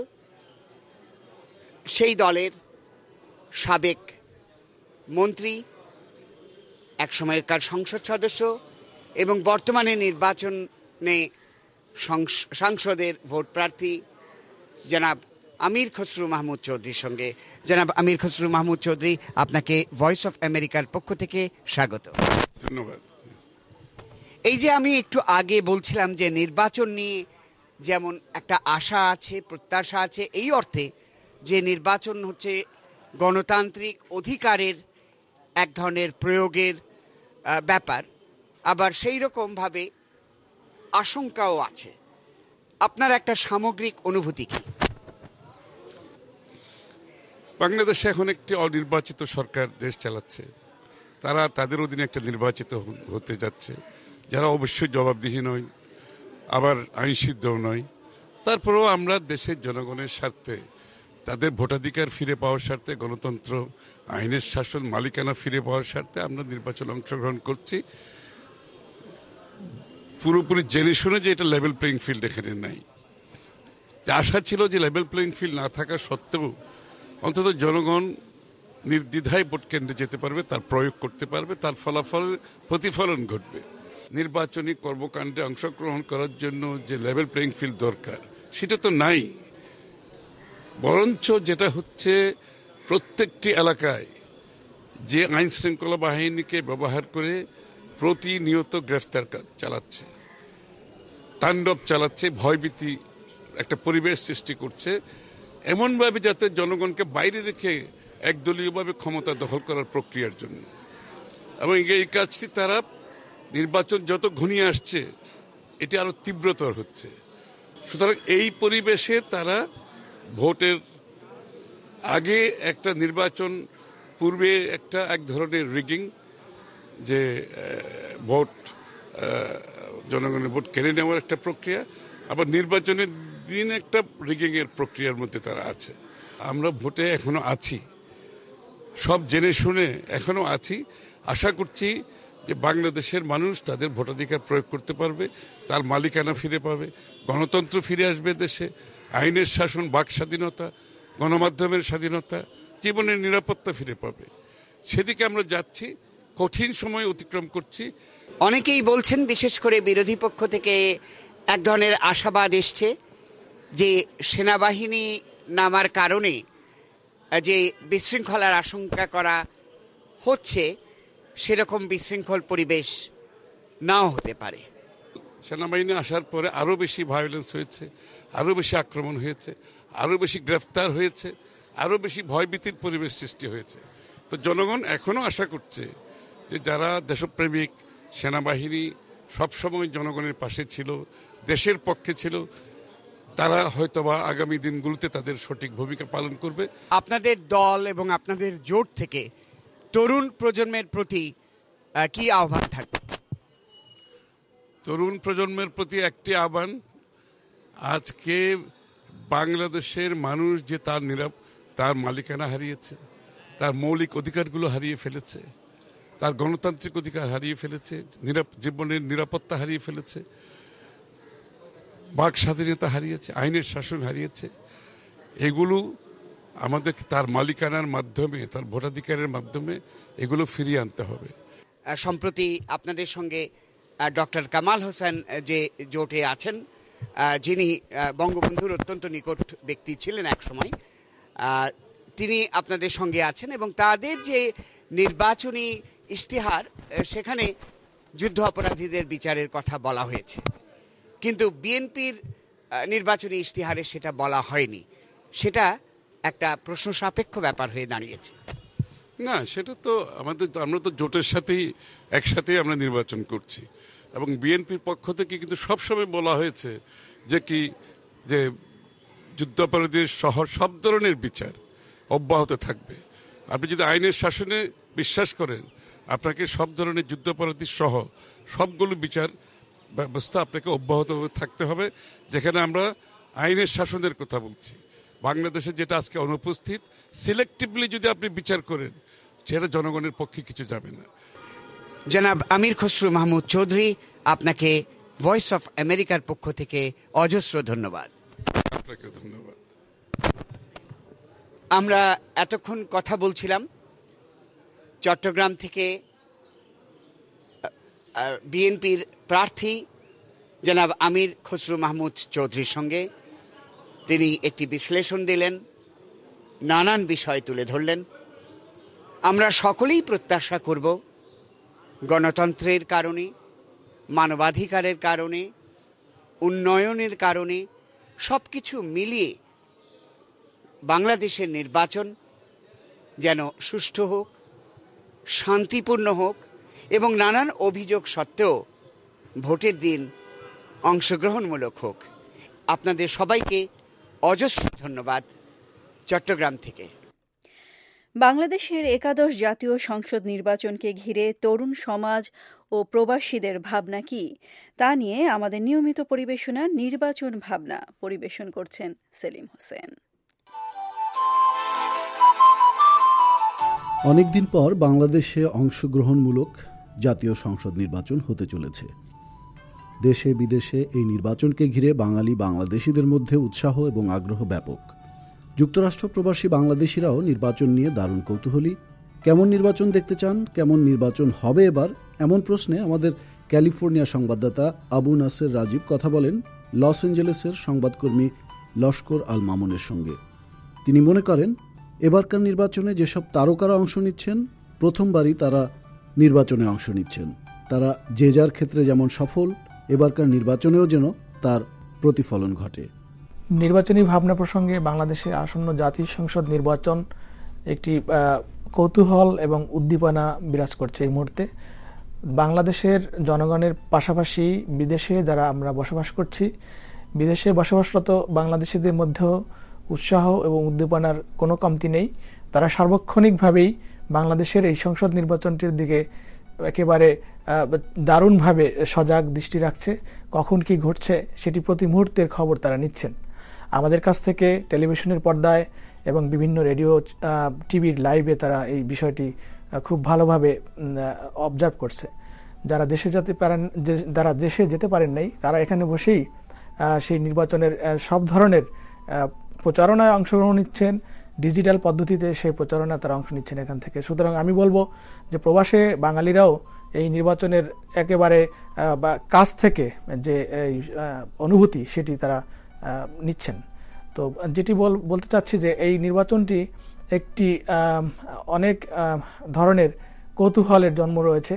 সেই দলের সাবেক মন্ত্রী, একসময়কার সংসদ সদস্য এবং বর্তমানে নির্বাচনে সাংসদের ভোট প্রার্থী জনাব আমির খসরু মাহমুদ চৌধুরীর সঙ্গে। জনাব আমির খসরু মাহমুদ চৌধুরী, আপনাকে ভয়েস অফ আমেরিকার পক্ষ থেকে স্বাগত। ধন্যবাদ। এই যে আমি একটু আগে বলছিলাম যে নির্বাচন নিয়ে যেমন একটা আশা আছে, প্রত্যাশা আছে, এই অর্থে যে নির্বাচন হচ্ছে গণতান্ত্রিক অধিকারের এক ধরনের প্রয়োগের ব্যাপার, আবার সেই রকমভাবে আশঙ্কাও আছে। আপনার একটা সামগ্রিক অনুভূতি কি? বাংলাদেশে এখন একটি অনির্বাচিত সরকার দেশ চালাচ্ছে। তারা তাদের অধীনে একটা নির্বাচিত হতে যাচ্ছে, যারা অবশ্যই জবাবদিহি নয়, আবার আইনসিদ্ধও নয়। তারপরেও আমরা দেশের জনগণের স্বার্থে, তাদের ভোটাধিকার ফিরে পাওয়ার স্বার্থে, গণতন্ত্র, আইনের শাসন, মালিকানা ফিরে পাওয়ার স্বার্থে আমরা নির্বাচনে অংশগ্রহণ করছি, পুরোপুরি জেনে শুনে যে এটা লেভেল প্লেইং ফিল্ড এখানে নাই। আশা ছিল যে লেভেল প্লেইং ফিল্ড না থাকা সত্ত্বেও অন্তত জনগণ নির্দ্বিধায় ভোট কেন্দ্রে যেতে পারবে, তার প্রয়োগ করতে পারবে, তার ফলাফল প্রতিফলন ঘটবে। নির্বাচনী কর্মকাণ্ডে অংশগ্রহণ করার জন্য যে লেভেল প্লেইং ফিল্ড দরকার সেটা তো নাই। বরঞ্চ যেটা হচ্ছে, প্রত্যেকটি এলাকায় যে আইন শৃঙ্খলা বাহিনীকে ব্যবহার করে প্রতিনিয়ত গ্রেফতার চালাচ্ছে, তাণ্ডব চালাচ্ছে, ভয়ভীতি একটা পরিবেশ সৃষ্টি করছে, এমনভাবে যাতে জনগণকে বাইরে রেখে একদলীয়ভাবে ক্ষমতা দখল করার প্রক্রিয়ার জন্য। এবং এই কাজটি তারা নির্বাচন যত ঘনিয়ে আসছে এটি আরো তীব্রতর হচ্ছে। সুতরাং এই পরিবেশে তারা ভোটের আগে একটা নির্বাচন পূর্বে একটা এক ধরনের রিগিং, যে ভোট জনগণের ভোট কেড়ে নেওয়ার একটা প্রক্রিয়া, আবার নির্বাচনের দিন একটা রিগিং এর প্রক্রিয়ার মধ্যে তারা আছে। আমরা ভোটে এখনো আছি, সব জেনে শুনে এখনো আছি। আশা করছি যে বাংলাদেশের মানুষ তাদের ভোটাধিকার প্রয়োগ করতে পারবে, তার মালিকানা ফিরে পাবে, গণতন্ত্র ফিরে আসবে দেশে, আইনের শাসন, বাক স্বাধীনতা, গণমাধ্যমের স্বাধীনতা, জীবনের নিরাপত্তা ফিরে পাবে। সেদিকে আমরা যাচ্ছি, কঠিন সময় অতিক্রম করছি। অনেকেই বলছেন, বিশেষ করে বিরোধী পক্ষ থেকে এক ধরনের আশাবাদ এসছে যে সেনাবাহিনী নামার কারণে যে বিশৃঙ্খলার আশঙ্কা করা হচ্ছে সেরকম বিশৃঙ্খল পরিবেশ নাও হতে পারে। সেনাবাহিনী আসার পরে আরো বেশি ভায়োলেন্স হয়েছে, আরো বেশি আক্রমণ হয়েছে, আরো বেশি গ্রেফতার হয়েছে, আরো বেশি ভয়ভীতির পরিবেশ সৃষ্টি হয়েছে। তো জনগণ এখনো আশা করছে যে যারা দেশপ্রেমিক, সেনাবাহিনী সবসময় জনগণের পাশে ছিল, দেশের পক্ষে ছিল, তারা হয়তোবা আগামী দিনগুলোতে তাদের সঠিক ভূমিকা পালন করবে। আপনাদের দল এবং আপনাদের জোট থেকে তরুণ প্রজন্মের প্রতি কি আহ্বান থাকবে? তরুণ প্রজন্মের প্রতি একটি আহ্বান, আজকে বাংলাদেশের মানুষ যে তার নিরাপ তার মালিকানা হারিয়েছে, তার মৌলিক অধিকারগুলো হারিয়ে ফেলেছে, তার গণতান্ত্রিক অধিকার হারিয়ে ফেলেছে, জীবনের নিরাপত্তা হারিয়ে ফেলেছে, বাক স্বাধীনতা হারিয়েছে, আইনের শাসন হারিয়েছে। এগুলো আমাদের তার মালিকানার মাধ্যমে, তার ভোটাধিকারের মাধ্যমে এগুলো ফিরিয়ে আনতে হবে। সম্প্রতি আপনাদের সঙ্গে ডক্টর কামাল হোসেন যে জোটে আছেন, যিনি বঙ্গবন্ধুর অত্যন্ত নিকট ব্যক্তি ছিলেন এক সময়, তিনি আপনাদের সঙ্গে আছেন এবং তাদের যে নির্বাচনী ইশতেহার সেখানে যুদ্ধ অপরাধীদের বিচারের কথা বলা হয়েছে, কিন্তু বিএনপির নির্বাচনী ইশতেহারে সেটা বলা হয়নি। সেটা একটা প্রশ্ন সাপেক্ষ ব্যাপার হয়ে দাঁড়িয়েছে। না, সেটা তো আমাদের, আমরা তো জোটের সাথেই একসাথেই আমরা নির্বাচন করছি এবং বিএনপির পক্ষ থেকে কিন্তু সবসময় বলা হয়েছে যে কি যে যুদ্ধাপরাধীর সহ সব ধরনের বিচার অব্যাহত থাকবে। আপনি যদি আইনের শাসনে বিশ্বাস করেন, আপনাকে সব ধরনের যুদ্ধাপরাধী সহ সবগুলো বিচার ব্যবস্থা আপনাকে অব্যাহত থাকতে হবে। যেখানে আমরা আইনের শাসনের কথা বলছি, বাংলাদেশে যেটা আজকে অনুপস্থিত, সিলেক্টিভলি যদি আপনি বিচার করেন সেটা জনগণের পক্ষে কিছু যাবে না। জনাব আমির খসরু মাহমুদ চৌধুরী, আপনাকে ভয়েস অফ আমেরিকার পক্ষ থেকে অজস্র ধন্যবাদ। আপনাকে ধন্যবাদ। আমরা এতক্ষণ কথা বলছিলাম চট্টগ্রাম থেকে বিএনপির প্রার্থী জনাব আমির খসরু মাহমুদ চৌধুরীর সঙ্গে। তিনি একটি বিশ্লেষণ দিলেন, নানান বিষয় তুলে ধরলেন। আমরা সকলেই প্রত্যাশা করব গণতন্ত্রের কারণে, মানবাধিকারের কারণে, উন্নয়নের কারণে সব কিছু মিলিয়ে বাংলাদেশের নির্বাচন যেন সুষ্ঠু হোক, শান্তিপূর্ণ হোক এবং নানান অভিযোগ সত্ত্বেও ভোটের দিন অংশগ্রহণমূলক হোক। আপনাদের সবাইকে অজস্র ধন্যবাদ চট্টগ্রাম থেকে। বাংলাদেশের একাদশ জাতীয় সংসদ নির্বাচনকে ঘিরে তরুণ সমাজ ও প্রবাসীদের ভাবনা কি, তা নিয়ে আমাদের নিয়মিত পরিবেশনা নির্বাচন ভাবনা পরিবেশন করছেন সেলিম হোসেন। অনেকদিন পর বাংলাদেশে অংশগ্রহণমূলক জাতীয় সংসদ নির্বাচন হতে চলেছে। দেশে বিদেশে এই নির্বাচনকে ঘিরে বাঙালি বাংলাদেশিদের মধ্যে উৎসাহ এবং আগ্রহ ব্যাপক। যুক্তরাষ্ট্র প্রবাসী বাংলাদেশিরাও নির্বাচন নিয়ে দারুণ কৌতূহলী। কেমন নির্বাচন দেখতে চান, কেমন নির্বাচন হবে এবার, এমন প্রশ্নে আমাদের ক্যালিফোর্নিয়া সংবাদদাতা আবু নাসের রাজীব কথা বলেন লস অ্যাঞ্জেলেসের সংবাদকর্মী লস্কর আল মামুনের সঙ্গে। তিনি মনে করেন এবারকার নির্বাচনে যেসব তারকারা অংশ নিচ্ছেন, প্রথমবারই তারা নির্বাচনে অংশ নিচ্ছেন। তারা যে যার ক্ষেত্রে যেমন সফল, এবারকার নির্বাচনেও যেন তার প্রতিফলন ঘটে। নির্বাচনী ভাবনা প্রসঙ্গে বাংলাদেশে আসন্ন জাতীয় সংসদ নির্বাচন একটি কৌতূহল এবং উদ্দীপনা বিরাজ করছে এই মুহূর্তে। বাংলাদেশের জনগণের পাশাপাশি বিদেশে যারা আমরা বসবাস করছি, বিদেশে বসবাসরত বাংলাদেশিদের মধ্যেও উৎসাহ এবং উদ্দীপনার কোনো কমতি নেই। তারা সার্বক্ষণিকভাবেই বাংলাদেশের এই সংসদ নির্বাচনটির দিকে একেবারে দারুণভাবে সজাগ দৃষ্টি রাখছে। কখন কি ঘটছে সেটি প্রতি মুহূর্তের খবর তারা নিচ্ছেন। আমাদের কাছ থেকে টেলিভিশনের পর্দায় এবং বিভিন্ন রেডিও টিভির লাইভে তারা এই বিষয়টি খুব ভালোভাবে অবজার্ভ করছে। যারা দেশে যেতে পারেন, যারা দেশে যেতে পারেন নাই, তারা এখানে বসেই সেই নির্বাচনের সব ধরনের প্রচারণায় অংশগ্রহণ নিচ্ছেন। ডিজিটাল পদ্ধতিতে সেই প্রচারণা তারা অংশ নিচ্ছেন এখান থেকে। সুতরাং আমি বলবো যে প্রবাসে বাঙালিরাও এই নির্বাচনের একেবারে কাছ থেকে যে অনুভূতি সেটি তারা নিচ্ছেন। তো যেটি বলতে চাচ্ছি যে এই নির্বাচনটি একটি অনেক ধরনের কৌতূহলের জন্ম রয়েছে।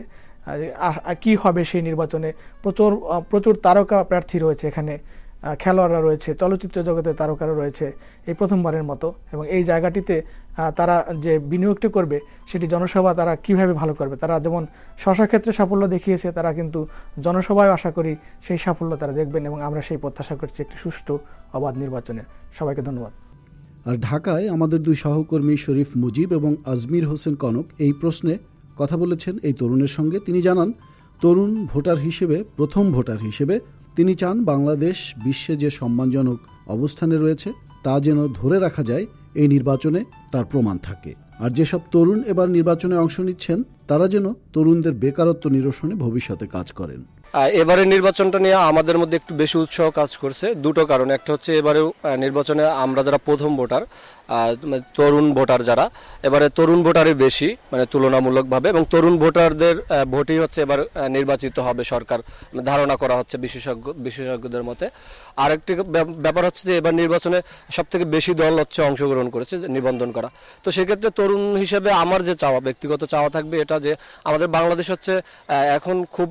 কি হবে সেই নির্বাচনে, প্রচুর প্রচুর তারকা প্রার্থী রয়েছে এখানে, খেলোয়াড়রা রয়েছে, চলচ্চিত্র জগতের তারকারা রয়েছে এই প্রথমবারের মতো। এবং এই জায়গাটিতে তারা যে বিনিয়োগটি করবে সেটি জনসভা তারা কিভাবে ভালো করবে। তারা যেমন স্ব ক্ষেত্রে সাফল্য দেখিয়েছে, তারা কিন্তু জনসভায় আশা করি সেই সাফল্য তারা দেখবেন এবং আমরা সেই প্রত্যাশা করছি একটি সুষ্ঠু অবাধ নির্বাচনের। সবাইকে ধন্যবাদ। আর ঢাকায় আমাদের দুই সহকর্মী শরীফ মুজিব এবং আজমির হোসেন কনক এই প্রশ্নে কথা বলেছেন এই তরুণের সঙ্গে। তিনি জানান, তরুণ ভোটার হিসেবে, প্রথম ভোটার হিসেবে তিনি চান বাংলাদেশ বিশ্বে যে সম্মানজনক অবস্থানে রয়েছে তা যেন ধরে রাখা যায়, এই নির্বাচনে তার প্রমাণ থাকে। আর যেসব তরুণ এবার নির্বাচনে অংশ নিচ্ছেন তারা যেন তরুণদের বেকারত্ব নিরসনে ভবিষ্যতে কাজ করেন। এবারের নির্বাচনটা নিয়ে আমাদের মধ্যে একটু বেশি উৎসাহ কাজ করছে দুটো কারণ। একটা হচ্ছে এবারে নির্বাচনে আমরা যারা প্রথম ভোটার তরুণ ভোটার যারা, এবারে তরুণ ভোটারই বেশি মানে তুলনামূলকভাবে, এবং তরুণ ভোটারদের ভোটই হচ্ছে এবার নির্বাচিত হবে সরকার ধারণা করা হচ্ছে বিশেষজ্ঞ বিশেষজ্ঞদের মতে। আরেকটি ব্যাপার হচ্ছে যে এবার নির্বাচনে সব থেকে বেশি দল হচ্ছে অংশগ্রহণ করেছে নিবন্ধন করা। তো সেক্ষেত্রে তরুণ হিসেবে আমার যে চাওয়া, ব্যক্তিগত চাওয়া থাকবে এটা যে আমাদের বাংলাদেশ হচ্ছে এখন খুব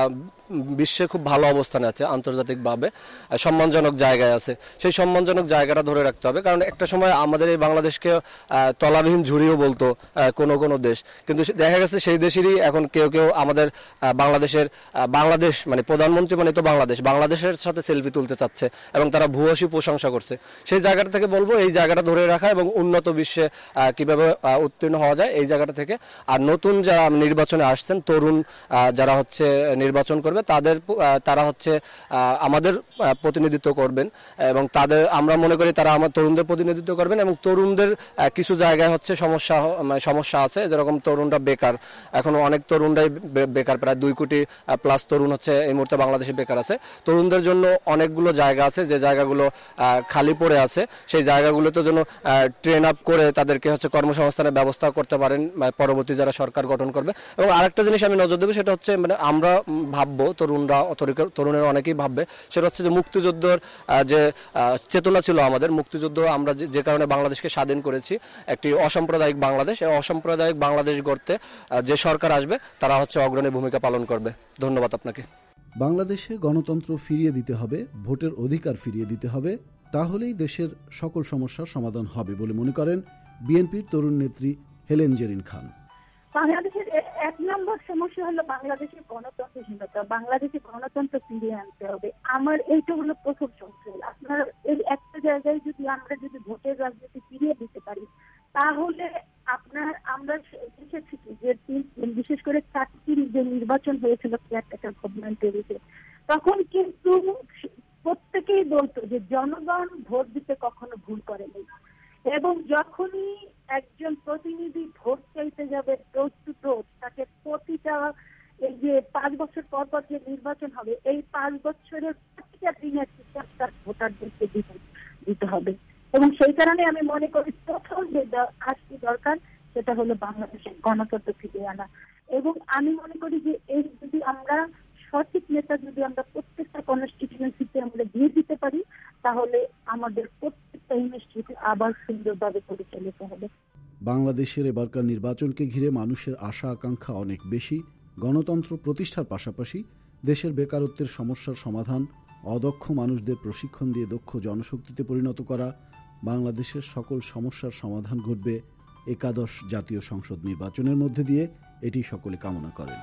বিশ্বে খুব ভালো অবস্থানে আছে, আন্তর্জাতিকভাবে সম্মানজনক জায়গায় আছে, সেই সম্মানজনক জায়গাটা ধরে রাখতে হবে। কারণ একটা সময় আমাদের এই বাংলাদেশকে তলাবিহীন ঝুড়িও বলতো কোনো কোনো দেশ, কিন্তু দেখা গেছে সেই দেশেরই এখন কেউ কেউ আমাদের বাংলাদেশের বাংলাদেশ মানে প্রধানমন্ত্রী মানে তো বাংলাদেশ বাংলাদেশের সাথে সেলফি তুলতে চাচ্ছে এবং তারা ভূয়সী প্রশংসা করছে। সেই জায়গাটা থেকে বলবো এই জায়গাটা ধরে রাখা এবং উন্নত বিশ্বে কিভাবে উত্তীর্ণ হওয়া যায় এই জায়গাটা থেকে। আর নতুন যারা নির্বাচনে আসছেন তরুণ যারা হচ্ছে নির্বাচন করবে তাদের তারা হচ্ছে আমাদের প্রতিনিধিত্ব করবেন এবং তাদের আমরা মনে করি তারা আমার তরুণদের প্রতিনিধিত্ব করবেন। এবং তরুণদের কিছু জায়গায় হচ্ছে সমস্যা সমস্যা আছে, যেরকম তরুণরা বেকার, এখনো অনেক তরুণরাই বেকার, প্রায় দুই কোটি প্লাস তরুণ হচ্ছে এই মুহূর্তে বাংলাদেশে বেকার আছে। তরুণদের জন্য অনেকগুলো জায়গা আছে যে জায়গাগুলো খালি পড়ে আছে, সেই জায়গাগুলোতে যেন ট্রেন আপ করে তাদেরকে হচ্ছে কর্মসংস্থানের ব্যবস্থা করতে পারেন পরবর্তী যারা সরকার গঠন করবে। এবং আরেকটা জিনিস আমি নজর দেবো, সেটা হচ্ছে মানে আমরা ভাববো তরুণরা তরুণের অনেকেই ভাববে, সেটা হচ্ছে যে মুক্তিযুদ্ধের যে চেতনা ছিল আমাদের, মুক্তিযুদ্ধ আমরা যে কারণে বাংলাদেশকে স্বাধীন করেছি একটি অসাম্প্রদায়িক বাংলাদেশ, এই অসাম্প্রদায়িক বাংলাদেশ গড়তে যে সরকার আসবে তারা হচ্ছে অগ্রণী ভূমিকা পালন করবে। ধন্যবাদ আপনাকে। বাংলাদেশে গণতন্ত্র ফিরিয়ে দিতে হবে, ভোটের অধিকার ফিরিয়ে দিতে হবে, তাহলেই দেশের সকল সমস্যার সমাধান হবে বলে মনে করেন বিএনপির তরুণ নেত্রী হেলেন জেরিন খান। বাংলাদেশের এক নম্বর সমস্যা হলো বাংলাদেশের গণতন্ত্রহীনতা। বাংলাদেশে গণতন্ত্র ফিরিয়ে আনতে হবে, আমার এইটা হলো প্রথম সমস্যা। আপনার এই একটা জায়গায় যদি আমরা যদি ভোটের রাজনীতি ফিরিয়ে দিতে পারি তাহলে আপনার আমরা দেখেছি যে বিশেষ করে চারটি যে নির্বাচন হয়েছিল কেয়ারটেকার গভর্নমেন্টের, তখন কিন্তু প্রত্যেকেই বলতো যে জনগণ ভোট দিতে কখনো ভুল করেনি, এবং যখনই একজন প্রতিনিধি ভোট চাইতে যাবে ডোর টু ডোর তাকে প্রতিটা এই যে পাঁচ বছর পর পর যে নির্বাচন হবে এই পাঁচ বছরের প্রতিটা দিনের তার ভোটারদেরকে দিতে হবে। এবং সেই কারণে আমি মনে করি প্রথম যে কাজটি দরকার সেটা হলো বাংলাদেশের গণতন্ত্র ফিরিয়ে আনা। এবং আমি মনে করি যে এই যদি আমরা সঠিক নেতা যদি আমরা প্রত্যেকটা কনস্টিটিউয়েন্সিতে আমরা দিয়ে দিতে পারি তাহলে আমাদের প্রত্যেকটা ইউনিভার্সিটি আবার সুন্দরভাবে পরিচালিত হবে। বাংলাদেশের এবারকার নির্বাচনকে ঘিরে মানুষের আশা আকাঙ্ক্ষা অনেক বেশি। গণতন্ত্র প্রতিষ্ঠার পাশাপাশি দেশের বেকারত্বের সমস্যার সমাধান, অদক্ষ মানুষদের প্রশিক্ষণ দিয়ে দক্ষ জনশক্তিতে পরিণত করা, বাংলাদেশের সকল সমস্যার সমাধান ঘটবে একাদশ জাতীয় সংসদ নির্বাচনের মধ্যে দিয়ে, এটি সকলে কামনা করেন।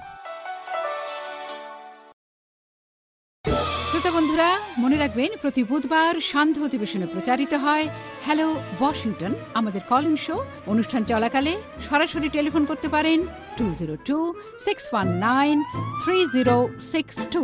শ্রোতা বন্ধুরা, মনে রাখবেন প্রতি বুধবার সান্ধ্য অধিবেশনে প্রচারিত হয় হ্যালো ওয়াশিংটন আমাদের কলিং শো। অনুষ্ঠান চলাকালে সরাসরি টেলিফোন করতে পারেন two zero two six one nine three zero six two.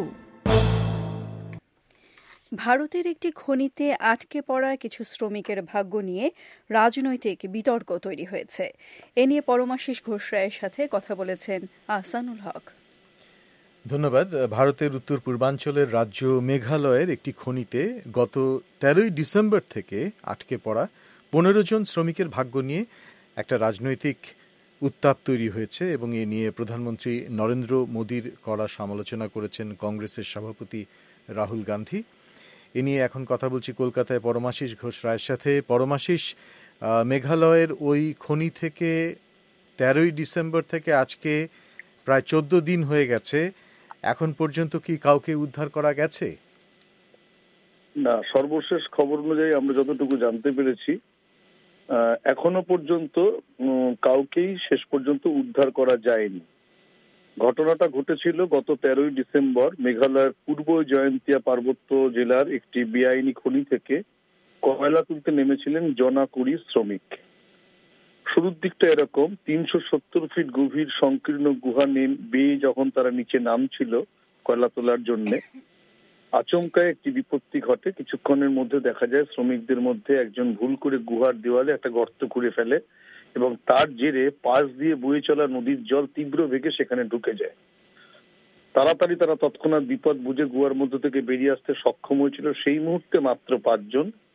ভারতের একটি খনিতে আটকে পড়া কিছু শ্রমিকের ভাগ্য নিয়ে রাজনৈতিক বিতর্ক তৈরি হয়েছে। এ নিয়ে পরমাশিস ঘোষ রায়ের সাথে কথা বলেছেন আহসানুল হক। ধন্যবাদ। ভারতের উত্তর পূর্বাঞ্চলের রাজ্য মেঘালয়ের একটি খনিতে গত তেরোই ডিসেম্বর থেকে আটকে পড়া পনেরো জন শ্রমিকের ভাগ্য নিয়ে একটা রাজনৈতিক উত্তাপ তৈরি হয়েছে এবং এ নিয়ে প্রধানমন্ত্রী নরেন্দ্র মোদীর কড়া সমালোচনা করেছেন কংগ্রেসের সভাপতি রাহুল গান্ধী। এ নিয়ে এখন কথা বলছি কলকাতায় পরমাশিস ঘোষ রায়ের সাথে। পরমাশিস, মেঘালয়ের ওই খনি থেকে তেরোই ডিসেম্বর থেকে আজকে প্রায় চোদ্দ দিন হয়ে গেছে, এখন পর্যন্ত কি কাউকে উদ্ধার করা গেছে? না, সর্বশেষ খবর অনুযায়ী আমরা যতটুকু জানতে পেরেছি এখনো পর্যন্ত কাউকেই শেষ পর্যন্ত উদ্ধার করা যায়নি। ঘটনাটা ঘটেছিল গত তেরোই ডিসেম্বর মেঘালয়ের পূর্ব জয়ন্তিয়া পার্বত্য জেলার একটি বেআইনি খনি থেকে কয়লা তুলতে নেমেছিলেন জনা কুড়ি শ্রমিক। শুরুর দিকটা এরকম, তিনশো সত্তর ফিট গভীর সংকীর্ণ গুহা নেম বেয়ে যখন তারা নিচে নামছিল কয়লা তোলার জন্য, আচমকা একটি বিপত্তি ঘটে। কিছুক্ষণের মধ্যে দেখা যায় শ্রমিকদের মধ্যে একজন ভুল করে গুহার দেওয়ালে একটা গর্ত করে ফেলে এবং তার জেরে পাশ দিয়ে বয়ে চলা নদীর জল তীব্র বেগে সেখানে ঢুকে যায়। তাড়াতাড়ি তারা তৎক্ষণাৎ বিপদ বুঝে গুহার মধ্য থেকে বেরিয়ে আসতে সক্ষম হয়েছিল। সেই মুহূর্তে মাত্র পাঁচজন,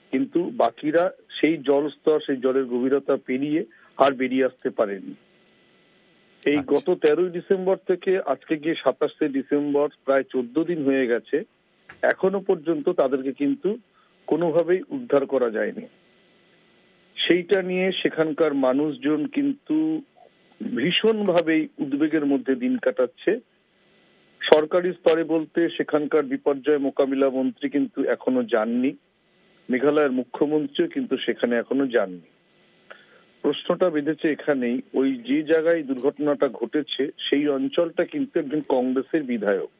কিন্তু বাকিরা সেই জলস্তর, সেই জলের গভীরতা পেরিয়ে আর বেরিয়ে আসতে পারেনি। এই গত তেরোই ডিসেম্বর থেকে আজকে গিয়ে সাতাশে ডিসেম্বর, প্রায় চোদ্দ দিন হয়ে গেছে, এখনো পর্যন্ত তাদেরকে কিন্তু কোনোভাবেই উদ্ধার করা যায়নি। সেইটা নিয়ে সেখানকার মানুষজন কিন্তু ভীষণভাবেই উদ্বেগের মধ্যে দিন কাটাচ্ছে। সরকারি স্তরে বলতে সেখানকার বিপর্যয় মোকাবিলা মন্ত্রী কিন্তু এখনো যাননি, মেঘালয়ের মুখ্যমন্ত্রীও কিন্তু সেখানে এখনো যাননি। প্রশ্নটা বেঁধেছে এখানেই, ওই যে জায়গায় দুর্ঘটনাটা ঘটেছে সেই অঞ্চলটা কিন্তু একজন কংগ্রেসের বিধায়ক।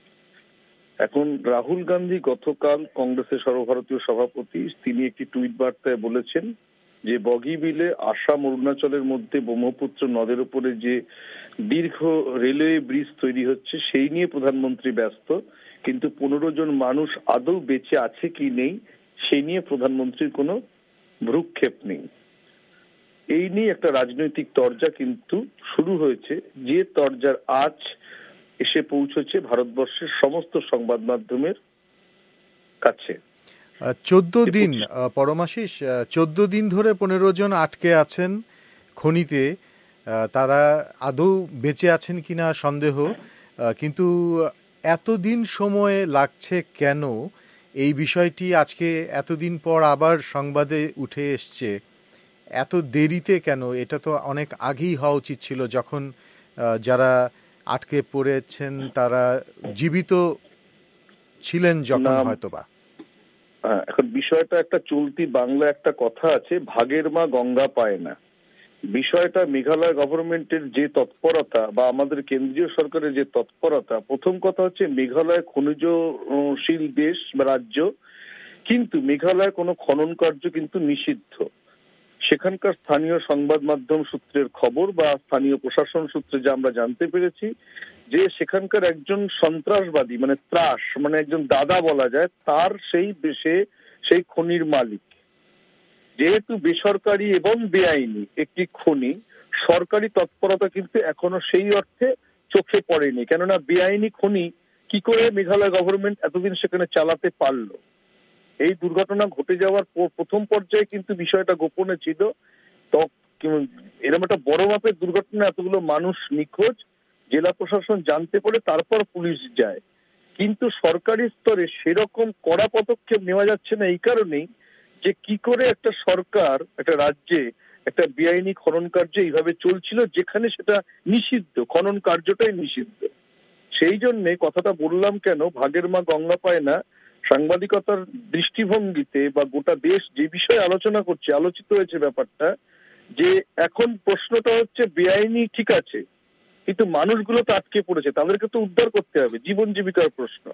এখন রাহুল গান্ধী গতকাল কংগ্রেসের সর্বভারতীয় সভাপতি, তিনি একটি টুইট বার্তায় বলেছেন যে বগিবিলে আসাম অরুণাচলের মধ্যে ব্রহ্মপুত্র নদের উপরে যে দীর্ঘ রেলওয়ে ব্রিজ তৈরি হচ্ছে সেই নিয়ে প্রধানমন্ত্রী ব্যস্ত, কিন্তু পনেরো জন মানুষ আদৌ বেঁচে আছে কি নেই সেই নিয়ে প্রধানমন্ত্রীর কোনো ভ্রুক্ষেপ নেই। এই নিয়ে একটা রাজনৈতিক তরজা কিন্তু শুরু হয়েছে, যে তরজার আজ এসে পৌঁছেছে ভারতবর্ষের সমস্ত সংবাদ মাধ্যমের কাছে। চোদ্দ দিন পরমাশিস, চোদ্দ দিন ধরে পনেরো জন আটকে আছেন খনিতে, তারা আদৌ বেঁচে আছেন কিনা সন্দেহ, কিন্তু এতদিন সময় লাগছে কেন? এই বিষয়টি আজকে এতদিন পর আবার সংবাদে উঠে এসছে, এত দেরিতে কেন? এটা তো অনেক আগেই হওয়া উচিত ছিল, যখন যারা আটকে পড়েছেন তারা জীবিত ছিলেন যখন হয়তোবা। এখন বিষয়টা একটা চলতি বাংলা একটা কথা আছে, ভাগের মা গঙ্গা পায় না। বিষয়টা মেঘালয় গভর্নমেন্টের যে তৎপরতা বা আমাদের কেন্দ্রীয় সরকারের যে তৎপরতা, প্রথম কথা হচ্ছে মেঘালয় খনিজশীল দেশ বা রাজ্য, কিন্তু মেঘালয় কোনো খনন কার্য কিন্তু নিষিদ্ধ। সেখানকার স্থানীয় সংবাদ মাধ্যম সূত্রের খবর বা স্থানীয় প্রশাসন সূত্রে যা আমরা জানতে পেরেছি, যে সেখানকার একজন সন্ত্রাসবাদী মানে ত্রাস মানে একজন দাদা বলা যায়, তার সেই দেশে সেই খনির মালিক। যেহেতু বেসরকারি এবং বেআইনি একটি খনি, সরকারি তৎপরতা কিন্তু এখনো সেই অর্থে চোখে পড়েনি। কেননা বেআইনি খনি কি করে মেঘালয় গভর্নমেন্ট এতদিন সেখানে চালাতে পারলো? এই দুর্ঘটনা ঘটে যাওয়ার প্রথম পর্যায়ে কিন্তু বিষয়টা গোপনে ছিল। তো এরকম একটা বড় মাপের দুর্ঘটনা, এতগুলো মানুষ নিখোঁজ, জেলা প্রশাসন জানতে পারে, তারপর পুলিশ যায়। কিন্তু সরকারি স্তরে সেরকম কড়া পদক্ষেপ নেওয়া যাচ্ছে না এই কারণেই যে কি করে একটা সরকার একটা রাজ্যে একটা বেআইনি খনন কার্য এইভাবে চলছিল যেখানে সেটা নিষিদ্ধ, খনন কার্যটাই নিষিদ্ধ। সেই জন্যে কথাটা বললাম কেন, ভাগের মা গঙ্গা পায় না, সাংবাদিকতার দৃষ্টিভঙ্গিতে বা গোটা দেশ যে বিষয়ে আলোচনা করছে, আলোচিত হয়েছে ব্যাপারটা, যে এখন প্রশ্নটা হচ্ছে বেআইনি ঠিক আছে, কিন্তু মানুষগুলো তো আটকে পড়েছে, তাদেরকে তো উদ্ধার করতে হবে, জীবন জীবিকার প্রশ্ন।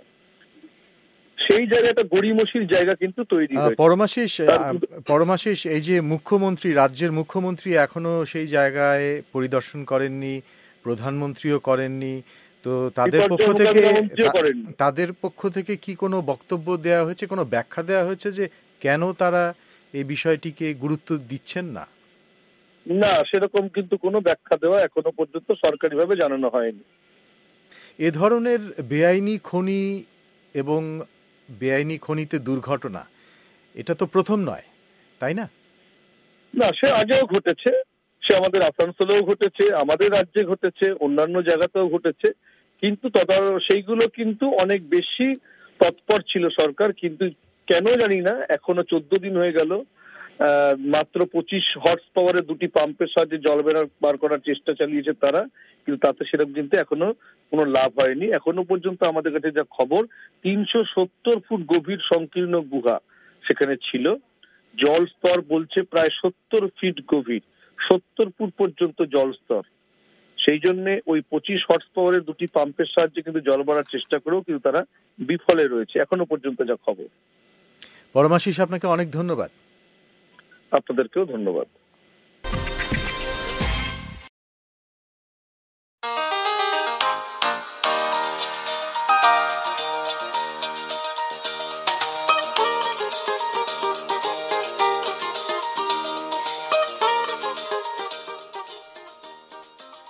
সেই জায়গাটা গড়িমসির জায়গা কিন্তু তৈরি হয়েছে। পরমাশিস পরমাশিস এই যে মুখ্যমন্ত্রী, রাজ্যের মুখ্যমন্ত্রী এখনো সেই জায়গায় পরিদর্শন করেননি, প্রধানমন্ত্রীও করেননি, তো তাদের পক্ষ থেকে তাদের পক্ষ থেকে কি কোনো বক্তব্য দেওয়া হয়েছে, কোনো ব্যাখ্যা দেওয়া হয়েছে যে কেন তারা এই বিষয়টিকে গুরুত্ব দিচ্ছেন না? না, সেরকম কিন্তু কোনো ব্যাখ্যা দেওয়া এখনো পর্যন্ত সরকারিভাবে জানানো হয়নি। এ ধরনের বেআইনি খনি এবং বেআইনি খনিতে দুর্ঘটনা এটা তো প্রথম নয়, তাই না? না, সে আগেও ঘটেছে, সে আমাদের আসানসোলেও ঘটেছে, আমাদের রাজ্যে ঘটেছে, অন্যান্য জায়গাতেও ঘটেছে, কিন্তু তদা সেইগুলো কিন্তু অনেক বেশি তৎপর ছিল সরকার। কিন্তু কেন জানি না এখনো চোদ্দ দিন হয়ে গেল, মাত্র পঁচিশ হর্স পাওয়ারের দুটি পাম্পের সাহায্যে জল বের বার করার চেষ্টা চালিয়েছে তারা, কিন্তু তাতে সেরকম কিন্তু এখনো কোনো লাভ হয়নি। এখনো পর্যন্ত আমাদের কাছে যা খবর, তিনশো সত্তর ফুট গভীর সংকীর্ণ গুহা সেখানে ছিল, জল স্তর বলছে প্রায় সত্তর ফিট গভীর, সত্তর ফুট পর্যন্ত জল স্তর। সেই জন্য ওই পঁচিশ হর্স পাওয়ারের দুটি পাম্পের সাহায্যে কিন্তু জল বাড়ার চেষ্টা করেও কিন্তু তারা বিফলে রয়েছে এখনো পর্যন্ত যা খবর। পরমাশিস, আপনাকে অনেক ধন্যবাদ। আপনাদেরকেও ধন্যবাদ।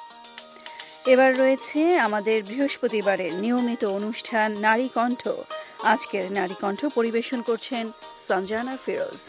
এবার রয়েছে আমাদের বৃহস্পতিবারের নিয়মিত অনুষ্ঠান নারী কণ্ঠ। আজকের নারী কণ্ঠ পরিবেশন করছেন সঞ্জানা ফিরোজ।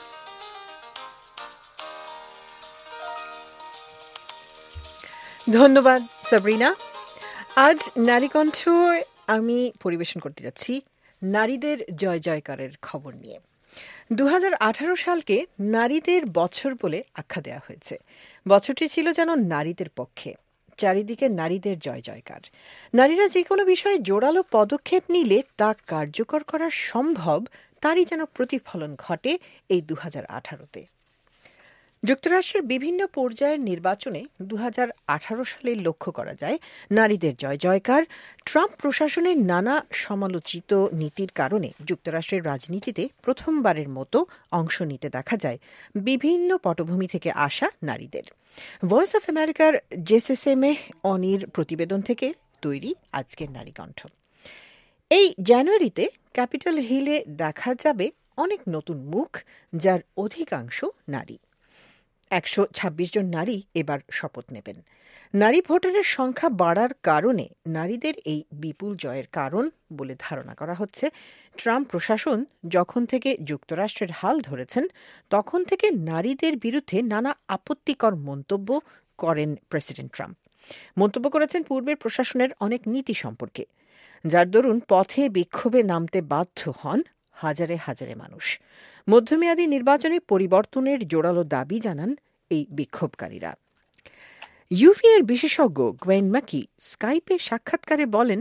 ধন্যবাদ সাবরিনা। আজ নারী কণ্ঠ আমি পরিবেশন করতে যাচ্ছি নারীদের জয় জয়কারের খবর নিয়ে। দু হাজার আঠারো সালকে নারীদের বছর বলে আখ্যা দেওয়া হয়েছে। বছরটি ছিল যেন নারীদের পক্ষে, চারিদিকে নারীদের জয় জয়কার। নারীরা যে কোনো বিষয়ে জোরালো পদক্ষেপ নিলে তা কার্যকর করা সম্ভব, তারই যেন প্রতিফলন ঘটে এই দু হাজার আঠারোতে। যুক্তরাষ্ট্রের বিভিন্ন পর্যায়ের নির্বাচনে দু হাজার আঠারো সালে লক্ষ্য করা যায় নারীদের জয় জয়কার। ট্রাম্প প্রশাসনের নানা সমালোচিত নীতির কারণে যুক্তরাষ্ট্রের রাজনীতিতে প্রথমবারের মতো অংশ নিতে দেখা যায় বিভিন্ন পটভূমি থেকে আসা নারীদের। ভয়েস অফ আমেরিকার জেসেসেমে অনির প্রতিবেদন থেকে তৈরি আজকের নারী কণ্ঠ। এই জানুয়ারিতে ক্যাপিটল হিলে দেখা যাবে অনেক নতুন মুখ, যার অধিকাংশ নারী। একশো ছাব্বিশ জন নারী এবার শপথ নেবেন। নারী ভোটারের সংখ্যা বাড়ার কারণে নারীদের এই বিপুল জয়ের কারণ বলে ধারণা করা হচ্ছে ট্রাম্প প্রশাসন যখন থেকে যুক্তরাষ্ট্রের হাল ধরেছেন তখন থেকে নারীদের বিরুদ্ধে নানা আপত্তিকর মন্তব্য করেন প্রেসিডেন্ট ট্রাম্প। মন্তব্য করেছেন পূর্বের প্রশাসনের অনেক নীতি সম্পর্কে, যার দরুন পথে বিক্ষোভে নামতে বাধ্য হন হাজারে হাজারে মানুষ। মধ্যমেয়াদী নির্বাচনে পরিবর্তনের জোরালো দাবি জানান এই বিক্ষোভকারীরা। ইউভি এর বিশেষজ্ঞ গ্ওয়েন ম্যাকি স্কাইপে সাক্ষাৎকারে বলেন,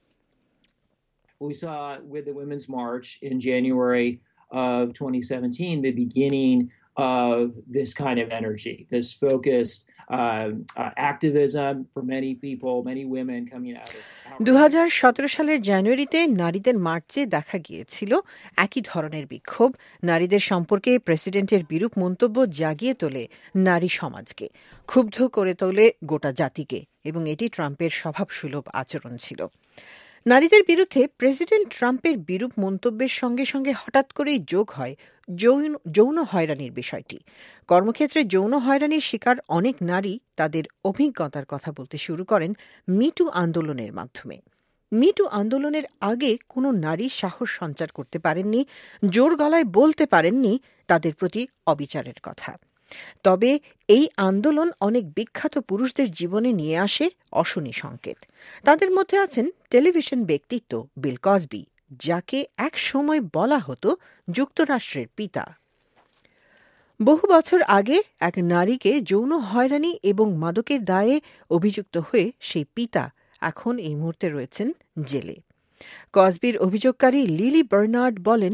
We saw with the Women's March in January of twenty seventeen the beginning of this kind of energy, this focused uh, uh, activism for many people, many women coming out of দু হাজার সতেরো সালের জানুয়ারিতে নারীদের মার্চে দেখা গিয়েছিল একই ধরনের বিক্ষোভ। নারীদের সম্পর্কে প্রেসিডেন্টের বিরূপ মন্তব্য জাগিয়ে তোলে নারী সমাজকে, ক্ষুব্ধ করে তোলে গোটা জাতিকে, এবং এটি ট্রাম্পের স্বভাবসুলভ আচরণ ছিল। নারীদের বিরুদ্ধে প্রেসিডেন্ট ট্রাম্পের বিরূপ মন্তব্যের সঙ্গে সঙ্গে হঠাৎ করেই যোগ হয় যৌন যৌন হয়রানির বিষয়টি। কর্মক্ষেত্রে যৌন হয়রানির শিকার অনেক নারী তাদের অভিজ্ঞতার কথা বলতে শুরু করেন মিটু আন্দোলনের মাধ্যমে। মিটু আন্দোলনের আগে কোনো নারী সাহস সঞ্চার করতে পারেননি, জোর গলায় বলতে পারেননি তাদের প্রতি অবিচারের কথা। তবে এই আন্দোলন অনেক বিখ্যাত পুরুষদের জীবনে নিয়ে আসে অশনি সংকেত। তাদের মধ্যে আছেন টেলিভিশন ব্যক্তিত্ব বিল কসবি, যাকে এক সময় বলা হতো যুক্তরাষ্ট্রের পিতা। বহু বছর আগে এক নারীকে যৌন হয়রানি এবং মাদকের দায়ে অভিযুক্ত হয়ে সেই পিতা এখন এই মুহূর্তে রয়েছেন জেলে। কসবির অভিযোগকারী লিলি বার্নার্ড বলেন,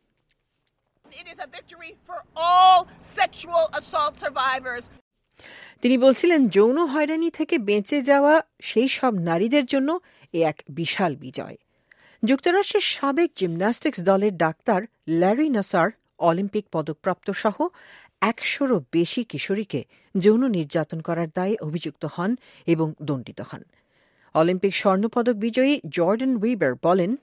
তিনি বলছিলেন যৌন হয়রানি থেকে বেঁচে যাওয়া সেই সব নারীদের জন্য এ এক বিশাল বিজয়। যুক্তরাষ্ট্রের সাবেক জিমন্যাস্টিক্স দলের ডাক্তার ল্যারি নাসার অলিম্পিক পদকপ্রাপ্ত সহ একশোরও বেশি কিশোরীকে যৌন নির্যাতন করার দায়ে অভিযুক্ত হন এবং দণ্ডিত হন। অলিম্পিক স্বর্ণপদক বিজয়ী জর্ডান উইবার বলেন,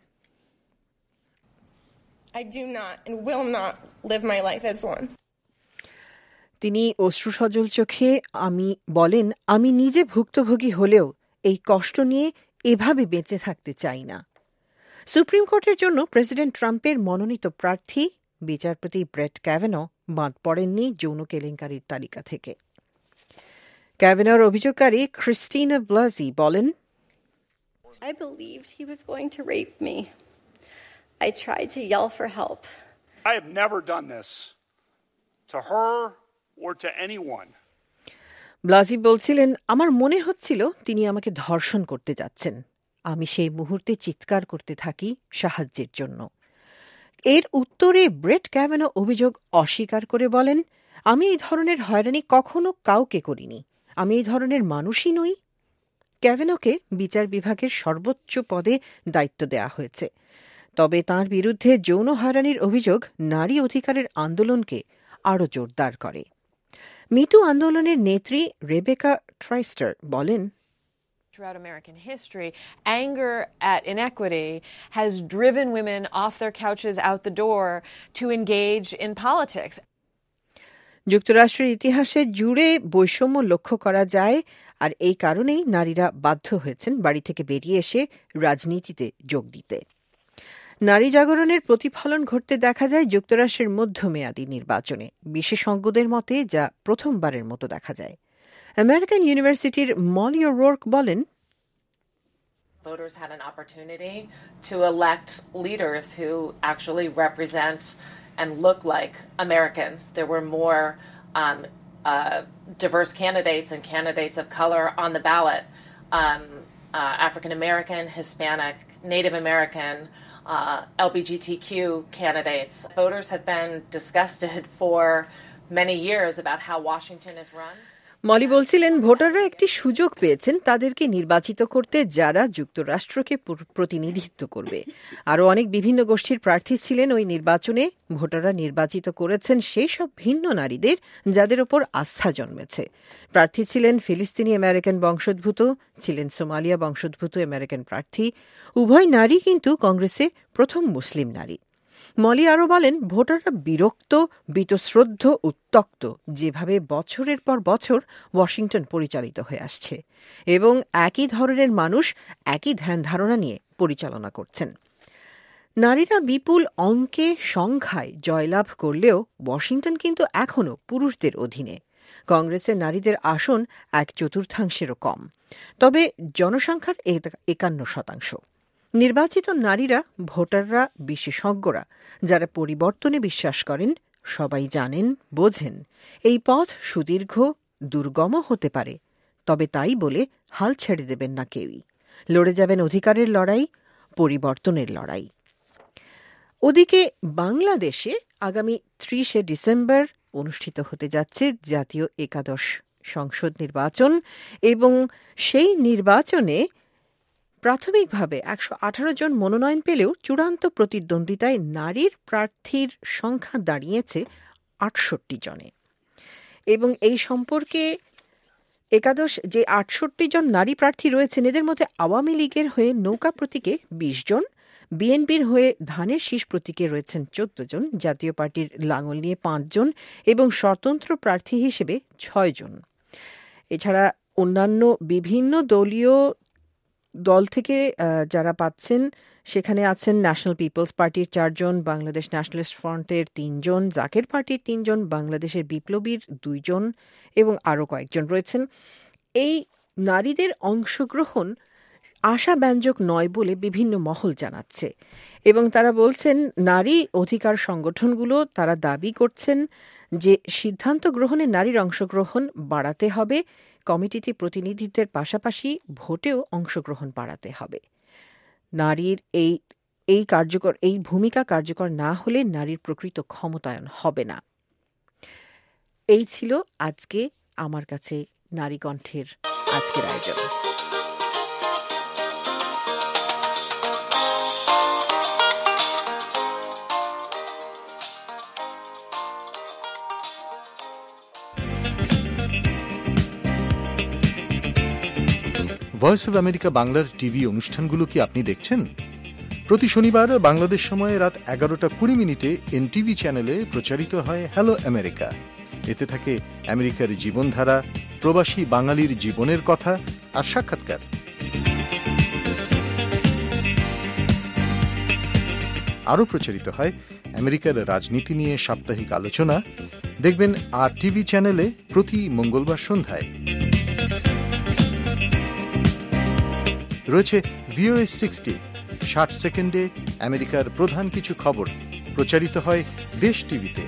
I do not and will not live my life as one. তিনি অশ্রুসজল চোখে আমি বলেন, আমি নিজে ভুক্তভোগী হলেও এই কষ্ট নিয়ে এভাবে বেঁচে থাকতে চাই না। সুপ্রিম কোর্টের জন্য প্রেসিডেন্ট ট্রাম্পের মনোনীত প্রার্থী বিচারপতি ব্রেট ক্যাভেনো বাদ পড়েননি যৌন কেলেঙ্কারির তালিকা থেকে। ক্যাভেনোর অভিযোগকারী ক্রিস্টিনা ব্লাজি বলেন, I believed he was going to rape me. I tried to yell for help. I have never done this to her or to anyone. ব্লাজি বলছিলেন, আমার মনে হচ্ছিল তিনি আমাকে ধর্ষণ করতে যাচ্ছেন। আমি সেই মুহূর্তে চিৎকার করতে থাকি সাহায্যের জন্য। এর উত্তরে ব্রেট ক্যাভেনো অভিযোগ অস্বীকার করে বলেন, আমি এই ধরনের হয়রানি কখনো কাউকে করিনি, আমি এই ধরনের মানুষই নই। ক্যাভেনোকে বিচার বিভাগের সর্বোচ্চ পদে দায়িত্ব দেওয়া হয়েছে, তবে তাঁর বিরুদ্ধে যৌন হয়রানির অভিযোগ নারী অধিকারের আন্দোলনকে আরও জোরদার করে। মিটু আন্দোলনের নেত্রী রেবেকা ট্রাইস্টার বলেন, Throughout American history, anger at inequity has driven women off their couches out the door to engage in politics. যুক্তরাষ্ট্রের ইতিহাসে জুড়ে বৈষম্য লক্ষ্য করা যায়, আর এই কারণেই নারীরা বাধ্য হয়েছেন বাড়ি থেকে বেরিয়ে এসে রাজনীতিতে যোগ দিতে। নারী জাগরণের প্রতিফলন ঘটতে দেখা যায় যুক্তরাষ্ট্রের মধ্যমেয়াদী নির্বাচনে, বিশেষজ্ঞদের মতে যা প্রথমবারের মতো দেখা যায়। আমেরিকান ইউনিভার্সিটির মলি ও'রোর্ক বলেন, Voters had an opportunity to elect leaders who actually represent and look like Americans. There were more um, uh, diverse candidates and candidates of color on the ballot. Um, uh, African American, Hispanic, Native American, uh, L G B T Q candidates. Voters have been disgusted for many years about how Washington is run. Moli বলছিলেন, ভোটাররা একটি সুযোগ পেয়েছেন তাদেরকে নির্বাচিত করতে যারা যুক্তরাষ্ট্রকে প্রতিনিধিত্ব করবে। আরও অনেক বিভিন্ন গোষ্ঠীর প্রার্থী ছিলেন ওই নির্বাচনে। ভোটাররা নির্বাচিত করেছেন সেই সব ভিন্ন নারীদের যাদের ওপর আস্থা জন্মেছে। প্রার্থী ছিলেন ফিলিস্তিনি আমেরিকান বংশোদ্ভূত, ছিলেন সোমালিয়া বংশোদ্ভূত আমেরিকান প্রার্থী। উভয় নারী কিন্তু কংগ্রেসে প্রথম মুসলিম নারী। মলি আরও বলেন, ভোটাররা বিরক্ত, বীতশ্রদ্ধ, উত্তক্ত যেভাবে বছরের পর বছর ওয়াশিংটন পরিচালিত হয়ে আসছে, এবং একই ধরনের মানুষ একই ধ্যান ধারণা নিয়ে পরিচালনা করছেন। নারীরা বিপুল অঙ্কে সংখ্যায় জয়লাভ করলেও ওয়াশিংটন কিন্তু এখনও পুরুষদের অধীনে। কংগ্রেসের নারীদের আসন এক চতুর্থাংশেরও কম, তবে জনসংখ্যার একান্ন শতাংশ। নির্বাচিত নারীরা, ভোটাররা, বিশেষজ্ঞরা যারা পরিবর্তনে বিশ্বাস করেন সবাই জানেন, বোঝেন এই পথ সুদীর্ঘ, দুর্গম হতে পারে, তবে তাই বলে হাল ছেড়ে দেবেন না কেউই। লড়ে যাবেন অধিকারের লড়াই, পরিবর্তনের লড়াই। ওদিকে বাংলাদেশে আগামী ত্রিশে ডিসেম্বর অনুষ্ঠিত হতে যাচ্ছে জাতীয় একাদশ সংসদ নির্বাচন, এবং সেই নির্বাচনে প্রাথমিকভাবে একশো আঠারো জন মনোনয়ন পেলেও চূড়ান্ত প্রতিদ্বন্দ্বিতায় নারীর প্রার্থীর সংখ্যা দাঁড়িয়েছে আটষট্টি জনে। এবং এই সম্পর্কে একাদশ যে আটষট্টি জন নারী প্রার্থী রয়েছেন, এদের মধ্যে আওয়ামী লীগের হয়ে নৌকা প্রতীকে বিশ জন, বিএনপির হয়ে ধানের শীষ প্রতীকে রয়েছেন চোদ্দ জন, জাতীয় পার্টির লাঙল নিয়ে পাঁচ জন এবং স্বতন্ত্র প্রার্থী হিসেবে ছয় জন। এছাড়া অন্যান্য বিভিন্ন দলীয় দল থেকে যারা পাচ্ছেন সেখানে আছেন ন্যাশনাল পিপলস পার্টির চারজন, বাংলাদেশ ন্যাশনালিস্ট ফ্রন্টের তিনজন, জাকের পার্টির তিনজন, বাংলাদেশের বিপ্লবীর দুইজন এবং আরও কয়েকজন রয়েছেন। এই নারীদের অংশগ্রহণ আশাব্যঞ্জক নয় বলে বিভিন্ন মহল জানাচ্ছে, এবং তারা বলছেন নারী অধিকার সংগঠনগুলো তারা দাবি করছেন যে সিদ্ধান্ত গ্রহণে নারীর অংশগ্রহণ বাড়াতে হবে, কমিটিতে প্রতিনিধিত্বের পাশাপাশি ভোটেও অংশগ্রহণ বাড়াতে হবে। নারীর এই এই কার্যকর এই ভূমিকা কার্যকর না হলে নারীর প্রকৃত ক্ষমতায়ন হবে না। এই ছিল আজকে আমার কাছে নারী কণ্ঠের আজকের আয়োজন। ভয়েস অব আমেরিকা বাংলার টিভি অনুষ্ঠানগুলো কি আপনি দেখছেন? প্রতি শনিবার বাংলাদেশ সময়ে রাত এগারোটা কুড়ি মিনিটে এনটিভি চ্যানেলে প্রচারিত হয় হ্যালো আমেরিকা। এতে থাকে আমেরিকার জীবনধারা, প্রবাসী বাঙালির জীবনের কথা আর সাক্ষাৎকার। আরও প্রচারিত হয় আমেরিকার রাজনীতি নিয়ে সাপ্তাহিক আলোচনা। দেখবেন আর টিভি চ্যানেলে প্রতি মঙ্গলবার সন্ধ্যায়। রয়েছে ভিওএ সিক্সটি, ষাট সেকেন্ডে আমেরিকার প্রধান কিছু খবর প্রচারিত হয় দেশ টিভিতে।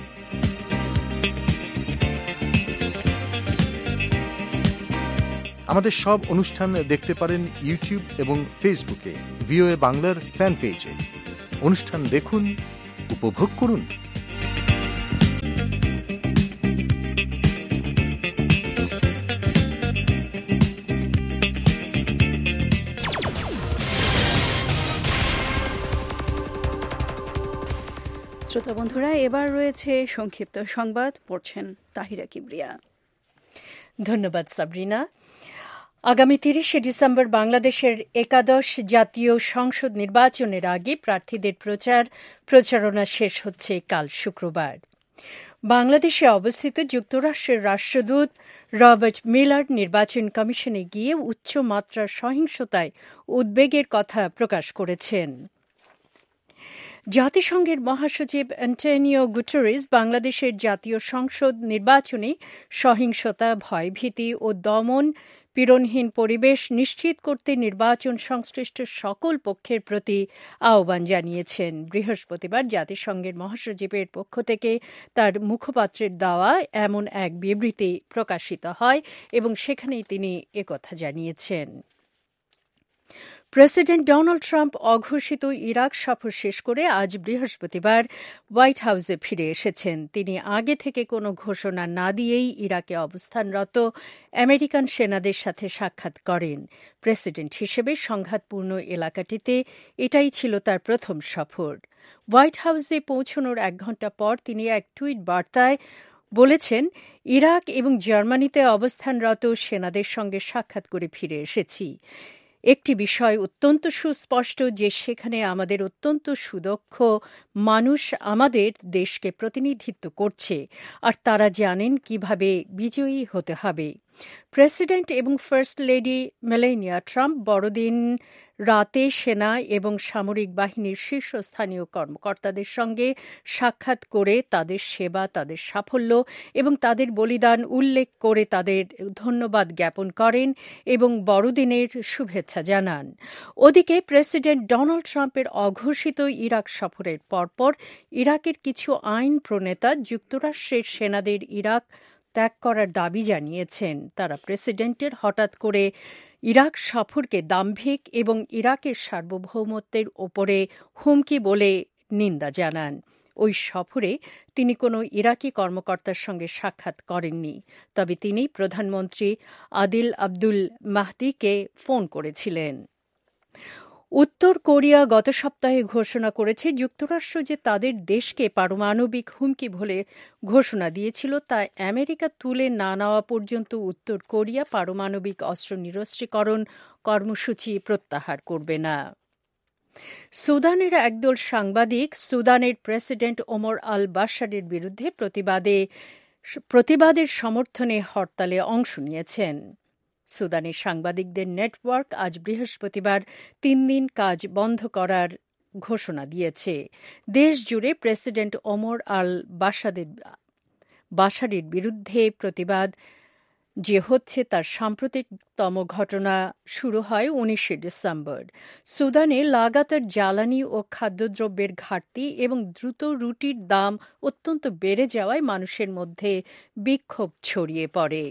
আমাদের সব অনুষ্ঠান দেখতে পারেন ইউটিউব এবং ফেসবুকে, ভিওএ বাংলার ফ্যান পেজে। অনুষ্ঠান দেখুন, উপভোগ করুন। শ্রোতা বন্ধুরা, এবার রয়েছে সংক্ষিপ্ত সংবাদ, পড়ছেন তাহিরা কিবরিয়া। ধন্যবাদ সাবরিনা। আগামী তিরিশে ডিসেম্বর বাংলাদেশের একাদশ জাতীয় সংসদ নির্বাচনের আগে প্রার্থীদের প্রচার প্রচারণা শেষ হচ্ছে কাল শুক্রবার। বাংলাদেশে অবস্থিত যুক্তরাষ্ট্রের রাষ্ট্রদূত রবার্ট মিলার নির্বাচন কমিশনে গিয়ে উচ্চ মাত্রার সহিংসতায় উদ্বেগের কথা প্রকাশ করেছেন। জাতিসংঘের মহাসচিব অ্যান্টোনিও গুটেরেস বাংলাদেশের জাতীয় সংসদ নির্বাচনে সহিংসতা, ভয়ভীতি ও দমন পীড়নহীন পরিবেশ নিশ্চিত করতে নির্বাচন সংশ্লিষ্ট সকল পক্ষের প্রতি আহ্বান জানিয়েছেন। বৃহস্পতিবার জাতিসংঘের মহাসচিবের পক্ষ থেকে তার মুখপাত্রের দেওয়া এমন এক বিবৃতি প্রকাশিত হয় এবং সেখানেই তিনি একথা জানিয়েছেন। প্রেসিডেন্ট ডোনাল্ড ট্রাম্প অঘোষিত ইরাক সফর শেষ করে আজ বৃহস্পতিবার হোয়াইট হাউসে ফিরে এসেছেন। তিনি আগে থেকে কোনো ঘোষণা না দিয়েই ইরাকে অবস্থানরত আমেরিকান সেনাদের সাথে সাক্ষাৎ করেন। প্রেসিডেন্ট হিসেবে সংঘাতপূর্ণ এলাকাটিতে এটাই ছিল তার প্রথম সফর। হোয়াইট হাউসে পৌঁছানোর এক ঘণ্টা পর তিনি এক টুইট বার্তায় বলেছেন, ইরাক এবং জার্মানিতে অবস্থানরত সেনাদের সঙ্গে সাক্ষাৎ করে ফিরে এসেছি। একটি বিষয় অত্যন্ত সুস্পষ্ট যে সেখানে আমাদের অত্যন্ত সুদক্ষ মানুষ আমাদের দেশকে প্রতিনিধিত্ব করছে, আর তারা জানেন কিভাবে বিজয়ী হতে হবে। প্রেসিডেন্ট এবং ফার্স্ট লেডি মেলানিয়া ট্রাম্প বড়দিন রাতে সেনা এবং সামরিক বাহিনীর শীর্ষস্থানীয় কর্মকর্তাদের সঙ্গে সাক্ষাৎ করে তাদের সেবা, তাদের সাফল্য এবং তাদের বলিদান উল্লেখ করে তাদের ধন্যবাদ জ্ঞাপন করেন এবং বড়দিনের শুভেচ্ছা জানান। ওদিকে প্রেসিডেন্ট ডোনাল্ড ট্রাম্পের অঘোষিত ইরাক সফরের পরপর ইরাকের কিছু আইন প্রণেতা যুক্তরাষ্ট্রের সেনাদের ইরাক ত্যাগ করার দাবি জানিয়েছেন। তারা প্রেসিডেন্টের হঠাৎ করে ইরাক সফরকে দাম্ভিক এবং ইরাকের সার্বভৌমত্বের ওপরে হুমকি বলে নিন্দা জানান। ওই সফরে তিনি কোনো ইরাকি কর্মকর্তার সঙ্গে সাক্ষাৎ করেননি, তবে তিনি প্রধানমন্ত্রী আদিল আব্দুল মাহদিকে ফোন করেছিলেন। উত্তর কোরিয়া গত সপ্তাহে ঘোষণা করেছে যুক্তরাষ্ট্র যে তাদের দেশকে পারমাণবিক হুমকি বলে ঘোষণা দিয়েছিল তা আমেরিকা তুলে না নেওয়া পর্যন্ত উত্তর কোরিয়া পারমাণবিক অস্ত্র নিরস্ত্রীকরণ কর্মসূচি প্রত্যাহার করবে না। সুদানের একদল সাংবাদিক সুদানের প্রেসিডেন্ট ওমর আল বাশারের বিরুদ্ধে প্রতিবাদে প্রতিবাদের সমর্থনে হরতালে অংশ নিয়েছেন। সুদানের সাংবাদিকদের নেটওয়ার্ক আজ বৃহস্পতিবার তিন দিন কাজ বন্ধ করার ঘোষণা দিয়েছে। দেশ জুড়ে প্রেসিডেন্ট ওমর আল বাশাদের বাশারের বিরুদ্ধে প্রতিবাদ যে হচ্ছে তার সাম্প্রতিকতম ঘটনা শুরু হয় উনিশে ডিসেম্বর। সুদানে লাগাতার জ্বালানি ও খাদ্যদ্রব্যের ঘাটতি এবং দ্রুত রুটির দাম অত্যন্ত বেড়ে যাওয়ায় মানুষের মধ্যে বিক্ষোভ ছড়িয়ে পড়ে।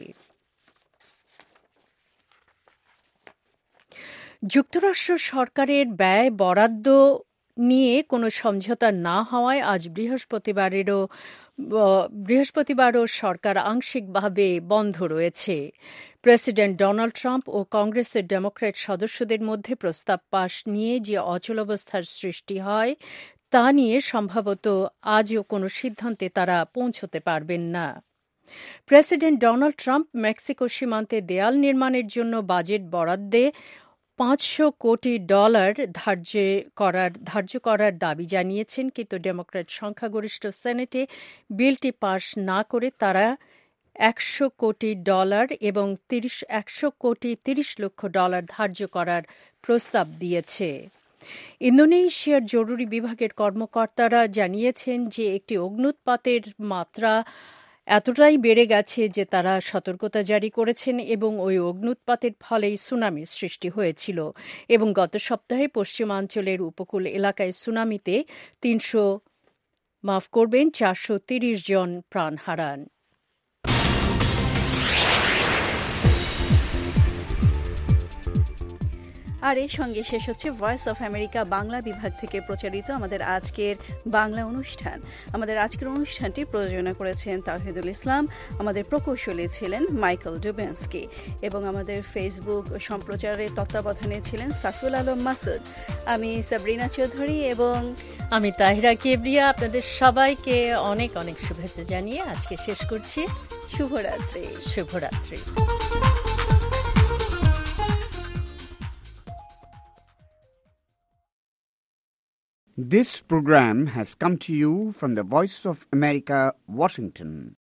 যুক্তরাষ্ট্র সরকারের ব্যয় বরাদ্দ নিয়ে কোনো সমঝোতা না হওয়ায় আজ বৃহস্পতিবারেরও বৃহস্পতিবারও সরকার আংশিকভাবে বন্ধ রয়েছে। প্রেসিডেন্ট ডোনাল্ড ট্রাম্প ও কংগ্রেসের ডেমোক্র্যাট সদস্যদের মধ্যে প্রস্তাব পাশ নিয়ে যে অচলাবস্থার সৃষ্টি হয় তা নিয়ে সম্ভবত আজও কোনো সিদ্ধান্তে তারা পৌঁছতে পারবেন না। প্রেসিডেন্ট ডোনাল্ড ট্রাম্প মেক্সিকো সীমান্তে দেয়াল নির্মাণের জন্য বাজেট বরাদ্দে পাঁচশো কোটি ডলার ধার্য করার ধার্য করার দাবি জানিয়েছেন, কিন্তু ডেমোক্র্যাট সংখ্যাগরিষ্ঠ সেনেটে বিলটি পাশ না করে তারা একশো কোটি ডলার এবং তিরিশ একশো কোটি তিরিশ লক্ষ ডলার ধার্য করার প্রস্তাব দিয়েছে। ইন্দোনেশিয়ার জরুরি বিভাগের কর্মকর্তারা জানিয়েছেন যে একটি অগ্ন্যুৎপাতের মাত্রা এতটাই বেড়ে গেছে যে তারা সতর্কতা জারি করেছেন এবং ওই অগ্ন্যুৎপাতের ফলেই সুনামির সৃষ্টি হয়েছিল এবং গত সপ্তাহে পশ্চিমাঞ্চলের উপকূল এলাকায় সুনামিতে তিনশো মাফ করবেন চারশো তিরিশ জন প্রাণ হারান। আর এর সঙ্গে শেষ হচ্ছে ভয়েস অফ আমেরিকা বাংলা বিভাগ থেকে প্রচারিত আমাদের আজকের বাংলা অনুষ্ঠান। আমাদের আজকের অনুষ্ঠানটি প্রযোজনা করেছেন তাওহিদুল ইসলাম, আমাদের প্রকৌশলী ছিলেন মাইকেল ডুবেন্সকি এবং আমাদের ফেসবুক সম্প্রচারের তত্ত্বাবধানে ছিলেন সাফুল আলম মাসুদ। আমি সাবরিনা চৌধুরী এবং আমি তাহিরা কেবরিয়া আপনাদের সবাইকে অনেক অনেক শুভেচ্ছা জানিয়ে আজকে শেষ করছি। শুভরাত্রি। শুভরাত্রি। This program has come to you from the Voice of America, Washington.